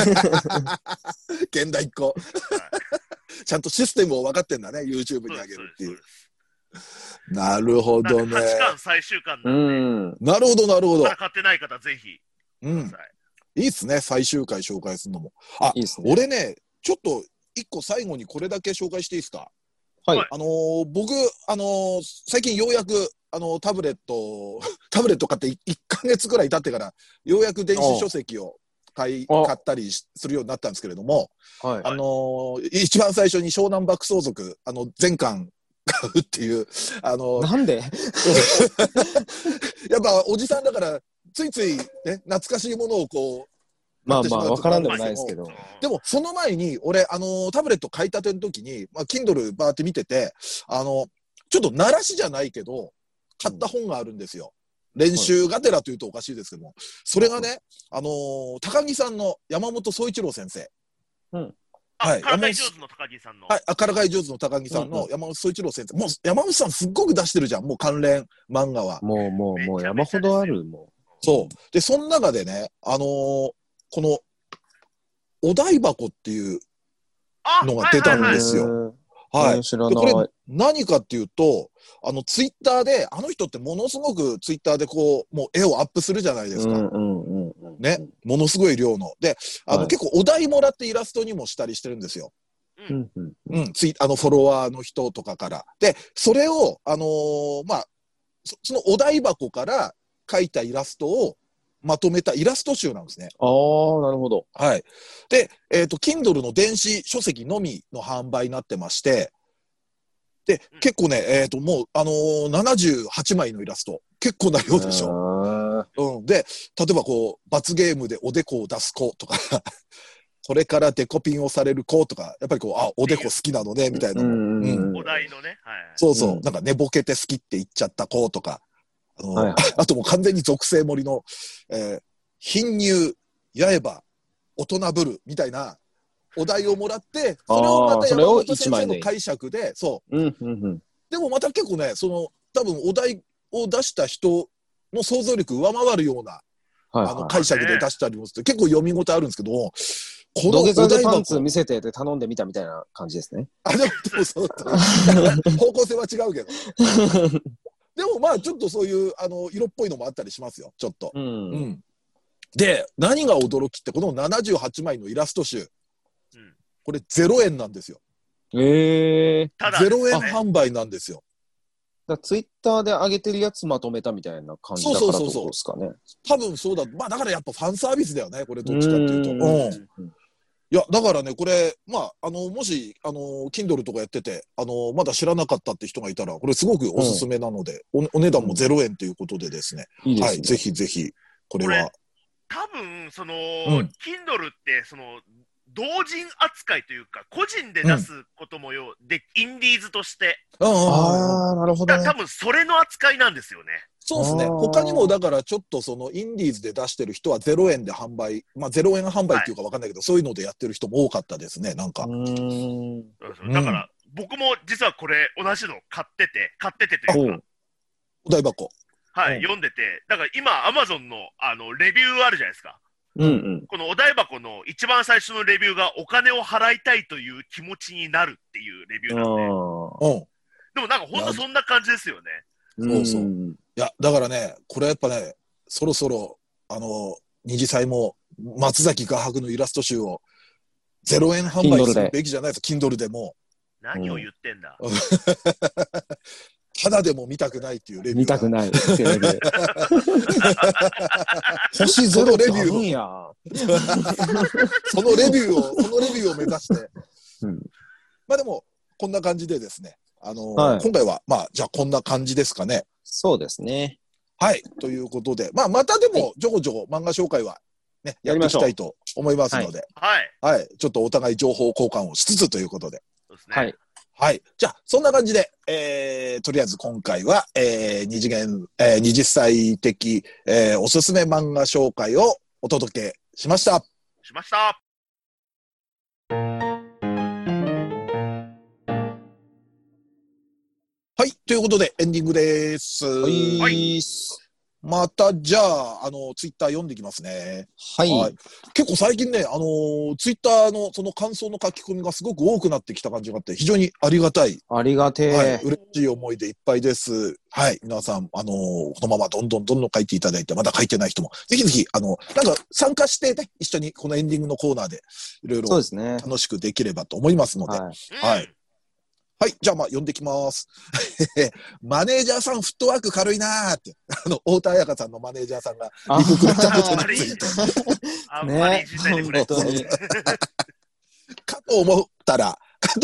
現代っ子。ちゃんとシステムを分かってんだね、YouTube に上げるっていう。なるほどね。 8巻最終巻なんで。 なるほど、なるほど。 まだ買ってない方、ぜひ。 いいっすね、最終回紹介するのも。あ、俺ね、ちょっと一個最後にこれだけ紹介していいですか。 はい。 僕、最近ようやく、タブレット買って1ヶ月ぐらい経ってから、ようやく電子書籍を買ったりするようになったんですけれども、一番最初に湘南爆走族、全巻買うっていう、 なんでやっぱおじさんだから、ついついね、懐かしいものをこう、 まあまあ、わからんでもないですけど。 でも、その前に、俺、タブレット買いたての時に、Kindle バーって見てて、ちょっと鳴らしじゃないけど、買った本があるんですよ。練習がてらというとおかしいですけども。それがね、高木さんの山本宗一郎先生。 はい。からかい上手の高木さんの。 はい。からかい上手の高木さんの山本宗一郎先生。もう、山本さんすっごく出してるじゃん。もう関連漫画は。 もう山ほどある、もう。 そう。で、その中でね、この、お台箱っていうのが出たんですよ。はい。 知らない。 これ何かっていうと、ツイッターで、あの人ってものすごくツイッターでこう、もう絵をアップするじゃないですか。ね。ものすごい量の。で、結構お題もらってイラストにもしたりしてるんですよ。フォロワーの人とかから。で、それを、まあ、そのお台箱から描いたイラストをまとめたイラスト集なんですね。 ああ、なるほど。 はい。で、Kindle の電子書籍のみの販売になってまして、で、結構ね、もう、78枚のイラスト。結構な量でしょ。で、例えばこう、罰ゲームでおでこを出す子とか、これからデコピンをされる子とか、やっぱりこう、おでこ好きなのね、みたいな。 お題のね。 そうそう。なんか寝ぼけて好きって言っちゃった子とか、あともう完全に属性盛りの、貧乳、刃、大人ぶるみたいなお題をもらって、それをまた山本先生の解釈で、そう。でもまた結構ね、多分お題を出した人の想像力上回るような、解釈で出したりもして、結構読み応えあるんですけども、 このお題でパンツ見せてって頼んでみたみたいな感じですね。 でもそう方向性は違うけど。でもまあちょっとそういう色っぽいのもあったりしますよ、ちょっと。で、何が驚きって、この78枚のイラスト集、これ0円なんですよ。 0 円販売なんですよ。 ツイッターで上げてるやつまとめたみたいな感じだからってことですかね。 多分そうだ。まあだからやっぱファンサービスだよね、これどっちかっていうと。いや、だからね、これ、まあ、もし、Kindle とかやってて、まだ知らなかったって人がいたら、これすごくおすすめなので、お値段も0円ということでですね。はい、ぜひぜひ、これは。 多分、Kindle って、同人扱いというか、個人で出すこともで、インディーズとして。 ああ、なるほどね。 多分、それの扱いなんですよね。 そうですね。他にも、だから、ちょっとインディーズで出してる人は0円で販売、まあ、0円販売っていうかわかんないけど、そういうのでやってる人も多かったですね、なんか。 だから、僕も実はこれ、同じの買っててというか。 お台箱。 はい、読んでて。だから今、アマゾンの、レビューあるじゃないですか。このお台箱の一番最初のレビューが、お金を払いたいという気持ちになるっていうレビューなんで。でもなんか本当そんな感じですよね。 そうそう。いや、だからね、これやっぱね、そろそろ、二次祭も、松崎画伯のイラスト集を、0円販売するべきじゃないですか、Kindle でも。 何を言ってんだ。 ただでも見たくないっていうレビュー。 見たくない。星ゼロレビューや。 そのレビューを目指して。まあでも、こんな感じでですね。今回は、まあ、じゃあこんな感じですかね。 そうですね。 はい。ということで、まあ、またでも、ちょこちょこ漫画紹介は、ね、やっていきたいと思いますので。はい。ちょっとお互い情報交換をしつつということで。 はい。 はい。じゃあ、そんな感じで、とりあえず今回は、二次祭的、おすすめ漫画紹介をお届けしました。はい。ということで、エンディングです。 はい。 また、じゃあ、ツイッター読んでいきますね。 はい。 結構最近ね、ツイッターのその感想の書き込みがすごく多くなってきた感じがあって、非常にありがたい。 ありがてえ。 はい。嬉しい思いでいっぱいです。はい。皆さん、このままどんどん書いていただいて、まだ書いてない人も、ぜひぜひ、なんか参加してね、一緒にこのエンディングのコーナーで、いろいろ楽しくできればと思いますので。はい。はい。じゃあ、読んできます。マネージャーさん、フットワーク軽いなーって。太田彩香さんのマネージャーさんがリプくれたことについて。 あんまり時代でくれた。 かと思ったら、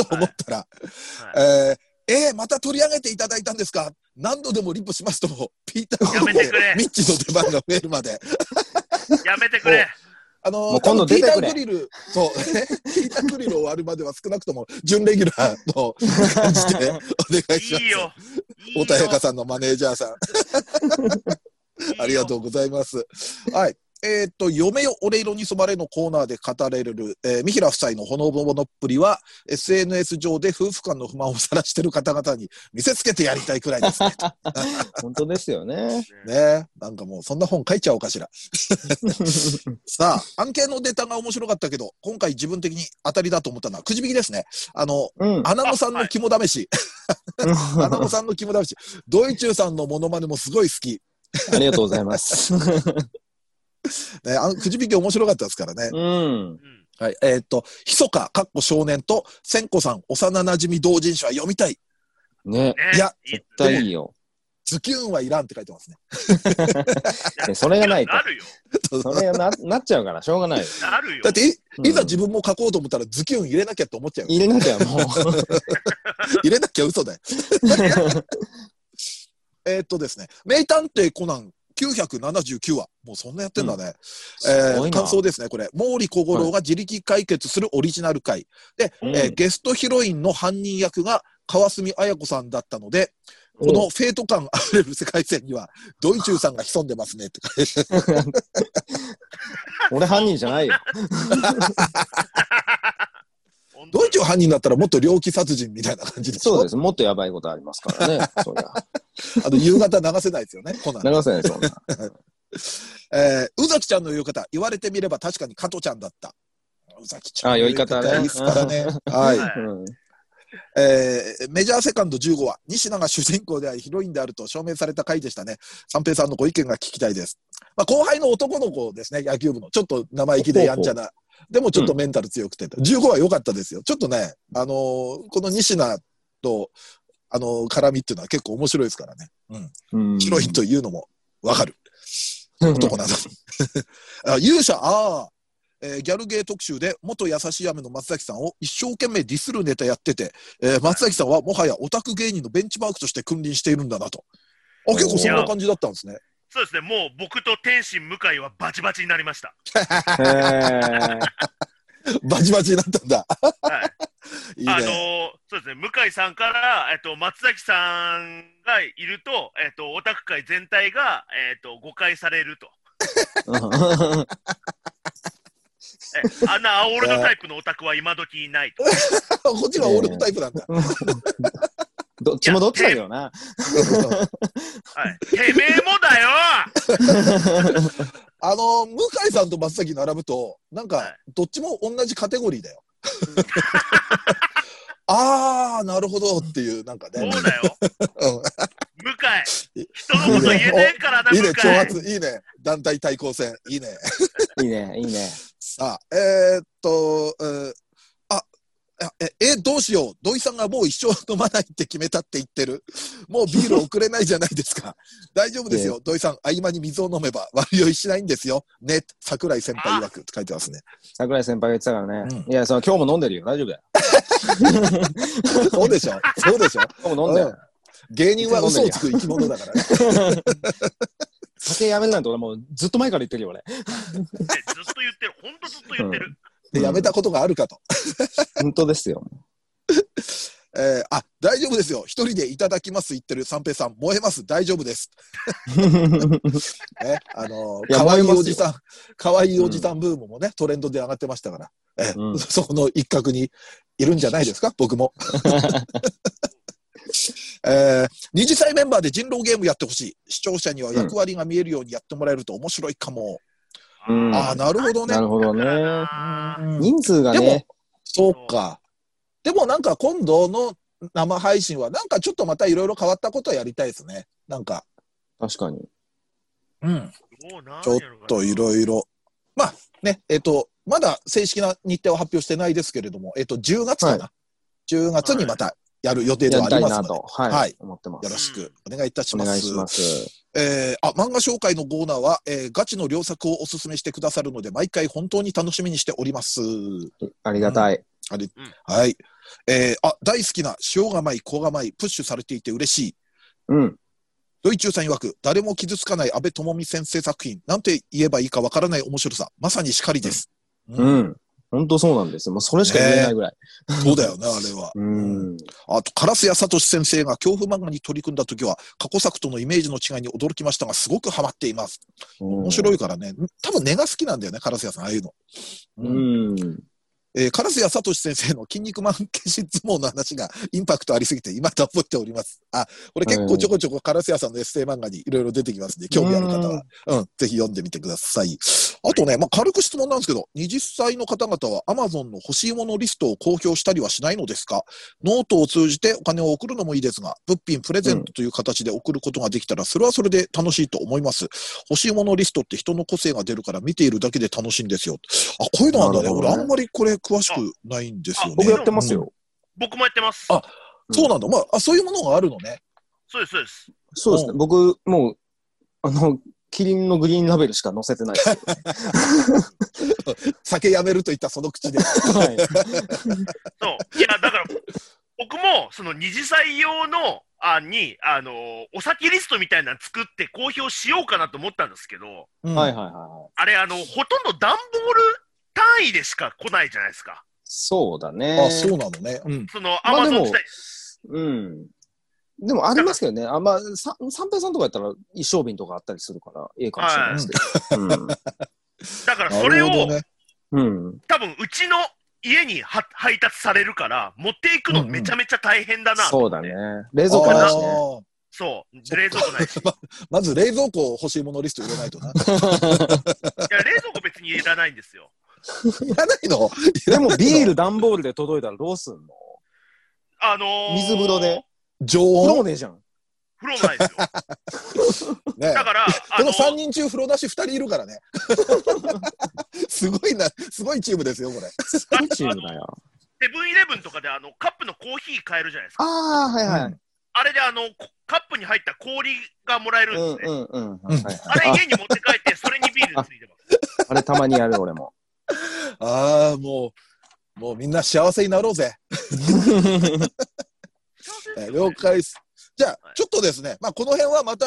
また取り上げていただいたんですか？何度でもリプしますとも、ピーター・グリルでミッチの出番が増えるまで。 やめてくれ。 もう今度出てくれ。 ピーターグリル終わるまでは少なくとも準レギュラーの感じでお願いします。 いいよ。 太田彩香さんのマネージャーさん。ありがとうございます。はい。嫁よ俺色に染まれのコーナーで語れる、三平夫妻のほのぼのっぷりは、SNS 上で夫婦間の不満を晒している方々に見せつけてやりたいくらいですね。 本当ですよね。 ね、なんかもうそんな本書いちゃおうかしら。さあ、案件のネタが面白かったけど、今回自分的に当たりだと思ったのはくじ引きですね。アナゴさんの肝試し。アナゴさんの肝試し。ドイチューさんのモノマネもすごい好き。 ありがとうございます。 ね、くじ引き面白かったですからね。はい。ひそか、少年と、千子さん、幼馴染同人誌は読みたい。 ね。 いや、 絶対いいよ。 ズキューンはいらんって書いてますね。 それがないと。それがなっちゃうから、しょうがないよ。 なるよ。 だって、いざ自分も書こうと思ったら、ズキューン入れなきゃって思っちゃう。 入れなきゃ、もう。 入れなきゃ嘘だよ。ですね、名探偵コナン、979話。もうそんなやってんだね。感想ですね、これ。毛利小五郎が自力解決するオリジナル回。で、ゲストヒロインの犯人役が川澄綾子さんだったので、このフェイト感あふれる世界線には、ドイチューさんが潜んでますねって。 俺犯人じゃないよ。 ドイチュー犯人だったらもっと猟奇殺人みたいな感じでしょ。 そうです。もっとやばいことありますからね。そりゃ。 夕方流せないですよね、コナン。 流せないです、そんな。 宇崎ちゃんの言う方、言われてみれば確かに加トちゃんだった。宇崎ちゃんの言い方ね。 いいですからね。はい。メジャーセカンド15話、西名が主人公でありヒロインであると証明された回でしたね。三平さんのご意見が聞きたいです。後輩の男の子ですね、野球部の。ちょっと生意気でやんちゃな。でもちょっとメンタル強くて。15話良かったですよ。ちょっとね、この西名と、絡みっていうのは結構面白いですからね。ヒロインというのもわかる。男なのに。勇者、ギャルゲー特集で元優しい雨の松崎さんを一生懸命ディスるネタやってて、松崎さんはもはやオタク芸人のベンチマークとして君臨しているんだなと。結構そんな感じだったんですね。 そうですね、もう僕と天心向井はバチバチになりました。 バチバチになったんだ。 はい。 いいね。 そうですね、向井さんから、松崎さんがいると、オタク界全体が、誤解されると。あんなオールドタイプのオタクは今時いないと。 こっちがオールドタイプなんだ。 どっちもどっちだけどな。 はい。てめえもだよ向井さんと松崎並ぶと、なんか、どっちも同じカテゴリーだよ。あー、なるほどっていう、なんかね。 そうだよ。向井。人のこと言えねえからな、向井。 いいね、挑発、いいね。団体対抗戦、いいね。 いいね、いいね。 さあ、どうしよう。土井さんがもう一生飲まないって決めたって言ってる。もうビール送れないじゃないですか。大丈夫ですよ。土井さん、合間に水を飲めば悪酔いしないんですよ。ね、桜井先輩曰くって書いてますね。 桜井先輩が言ってたからね。いや、今日も飲んでるよ。大丈夫だよ。 そうでしょ。そうでしょ。 今日も飲んでる。 芸人は嘘をつく生き物だからね。 酒やめるなんて俺もうずっと前から言ってるよ、俺。 ずっと言ってる。ほんとずっと言ってる。 でやめたことがあるかと。 本当ですよ。 大丈夫ですよ。一人でいただきます言ってる三平さん、燃えます。大丈夫です。可愛いおじさん、可愛いおじさんブームもね、トレンドで上がってましたから、そこの一角にいるんじゃないですか、僕も。二次祭メンバーで人狼ゲームやってほしい。視聴者には役割が見えるようにやってもらえると面白いかも。なるほどね。 なるほどね。人数がね。でも、 そうか。でもなんか今度の生配信はなんかちょっとまたいろいろ変わったことはやりたいですね。なんか。 確かに。 ちょっといろいろ。まあね、まだ正式な日程を発表してないですけれども、10月かな。10月にまたやる予定ではありますので。 はい。思ってます。 よろしくお願いいたします。 お願いします。 漫画紹介のコーナーは、ガチの良作をおすすめしてくださるので、毎回本当に楽しみにしております。 ありがたい。 はい。大好きな塩が舞、小が舞、プッシュされていて嬉しい。ドイチューさん曰く、誰も傷つかない安倍智美先生作品、なんて言えばいいかわからない面白さ、まさにしかりです。 本当そうなんですよ。もうそれしか言えないぐらい。 そうだよね、あれは。あと、烏谷聡先生が恐怖漫画に取り組んだときは、過去作とのイメージの違いに驚きましたが、すごくハマっています。面白いからね。多分根が好きなんだよね、烏谷さん、ああいうの。烏谷聡先生の筋肉マン消し相撲の話がインパクトありすぎて今と覚えております。これ結構ちょこちょこ烏谷さんのエッセイ漫画にいろいろ出てきますんで、興味ある方は、ぜひ読んでみてください。あとね、軽く質問なんですけど、20歳の方々は Amazon の欲しいものリストを公表したりはしないのですか？ノートを通じてお金を送るのもいいですが、物品プレゼントという形で送ることができたら、それはそれで楽しいと思います。欲しいものリストって人の個性が出るから見ているだけで楽しいんですよ。こういうのなんだね。俺あんまりこれ詳しくないんですよね。 僕やってますよ。 僕もやってます。 そうなんだ。そういうものがあるのね。 そうです、そうです。 そうですね。僕、もう、キリンのグリーンラベルしか載せてないですよ。 酒やめるといったその口で。そう。 いや、だから、僕も、その二次採用の案に、お酒リストみたいなの作って公表しようかなと思ったんですけど、あれ、ほとんど段ボール単位でしか来ないじゃないですか。 そうだね。 そうなのね。 その、アマゾン自体。 でもありますけどね。三平さんとかやったら衣装瓶とかあったりするから、いいかもしれないですけど。 だからそれを、多分うちの家に配達されるから、持っていくのめちゃめちゃ大変だな。 そうだね。冷蔵庫ないしね。 そう、冷蔵庫ないし。 まず冷蔵庫欲しいものリスト入れないとな。いや、 冷蔵庫別にいらないんですよ。 いらないの？ でもビール段ボールで届いたらどうすんの？水風呂で。 常温？ 風呂ねえじゃん。 風呂ないですよ。だから、 この3人中風呂出し2人いるからね。すごいチームですよ、これ。 すごいチームだよ。 セブンイレブンとかでカップのコーヒー買えるじゃないですか。 はいはい。 あれでカップに入った氷がもらえるんですね。あれ家に持って帰って、それにビールついてます。 あれたまにやる、俺も。 もうみんな幸せになろうぜ。了解です。じゃあ、ちょっとですね、この辺はまた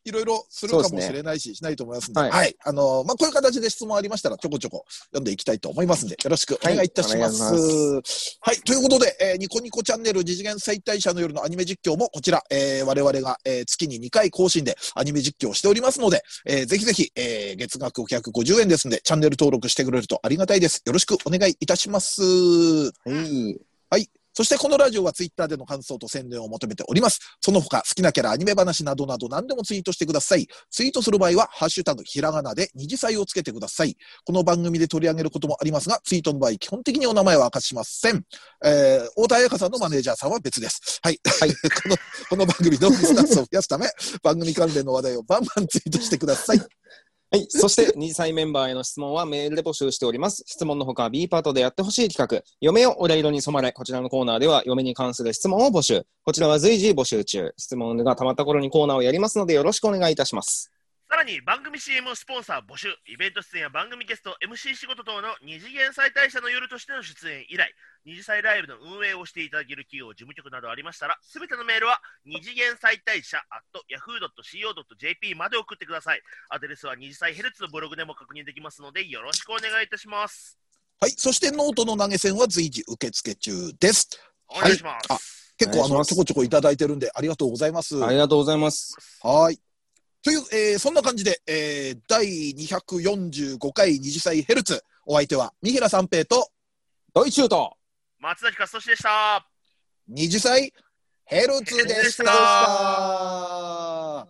いろいろするかもしれないし、しないと思いますんで、はい。こういう形で質問ありましたら、ちょこちょこ読んでいきたいと思いますんで、よろしくお願いいたします。はい。ということで、ニコニコチャンネル次次元再退社の夜のアニメ実況も、こちら、我々が、月に2回更新でアニメ実況をしておりますので、ぜひぜひ、月額550円ですんで、チャンネル登録してくれるとありがたいです。よろしくお願いいたします。はい。そしてこのラジオはツイッターでの感想と宣伝を求めております。その他好きなキャラ、アニメ話などなど何でもツイートしてください。ツイートする場合は、ハッシュタグひらがなで二次祭をつけてください。この番組で取り上げることもありますが、ツイートの場合、基本的にお名前は明かしません。太田彩香さんのマネージャーさんは別です。はい。はい、この番組のリスナー数を増やすため、番組関連の話題をバンバンツイートしてください。 はい。そして、2歳メンバーへの質問はメールで募集しております。質問のほか B パートでやってほしい企画、嫁をオレ色に染まれ、こちらのコーナーでは嫁に関する質問を募集。こちらは随時募集中。質問が溜まった頃にコーナーをやりますのでよろしくお願いいたします。 さらに番組 CM スポンサー募集、イベント出演や番組ゲスト、MC 仕事等の二次元再退社の夜としての出演以来、二次祭ライブの運営をしていただける企業、事務局などありましたら、すべてのメールは二次元再退社 @yahoo.co.jp まで送ってください。アドレスは二次祭ヘルツのブログでも確認できますので、よろしくお願いいたします。 はい。そしてノートの投げ銭は随時受付中です。 お願いします。 はい、結構ちょこちょこいただいてるんでありがとうございます。 ありがとうございます。 はい。という、そんな感じで、第245回二次祭ヘルツ、お相手は三平三平とドイチューと松崎勝利でした。 二次祭ヘルツでした。はい。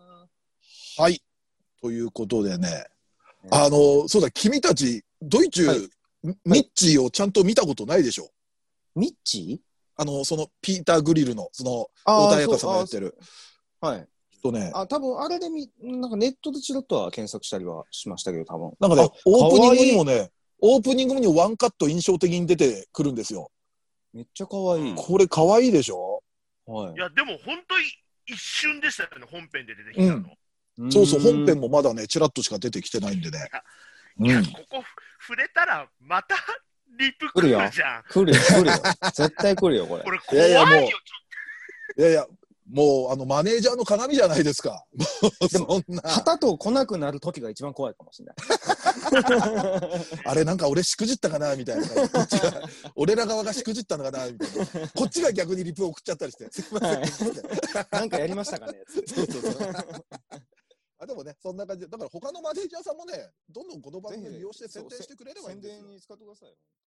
ということでね、そうだ、君たち、ドイチュー、はい、ミッチーをちゃんと見たことないでしょ。 ミッチーそのピーター・グリルの、その、太田彩香さんがやってる。 はい。多分あれでなんかネットでチラッとは検索したりはしましたけど、多分。 なんかね、オープニングにもね、オープニングにワンカット印象的に出てくるんですよ。 めっちゃ可愛い。 これ可愛いでしょ。 はい。いや、でも本当に一瞬でしたよね、本編で出てきたの。 そうそう、本編もまだね、チラッとしか出てきてないんでね。 いや、ここ触れたら、またリプ来るじゃん。 来るよ。絶対来るよ、これ。 これ怖いよ、ちょっと。いや、もう、マネージャーの鏡じゃないですか。 でも、旗と来なくなる時が一番怖いかもしれない。 あれ、なんか俺しくじったかなみたいな。こっちが、俺ら側がしくじったのかなみたいな。こっちが逆にリプ送っちゃったりして。すいません。 なんかやりましたかね。そうでもね、そんな感じで。だから他のマネージャーさんもね、どんどんこの番組利用して宣伝してくれればいいんですよ。 宣伝に使ってくださいよ。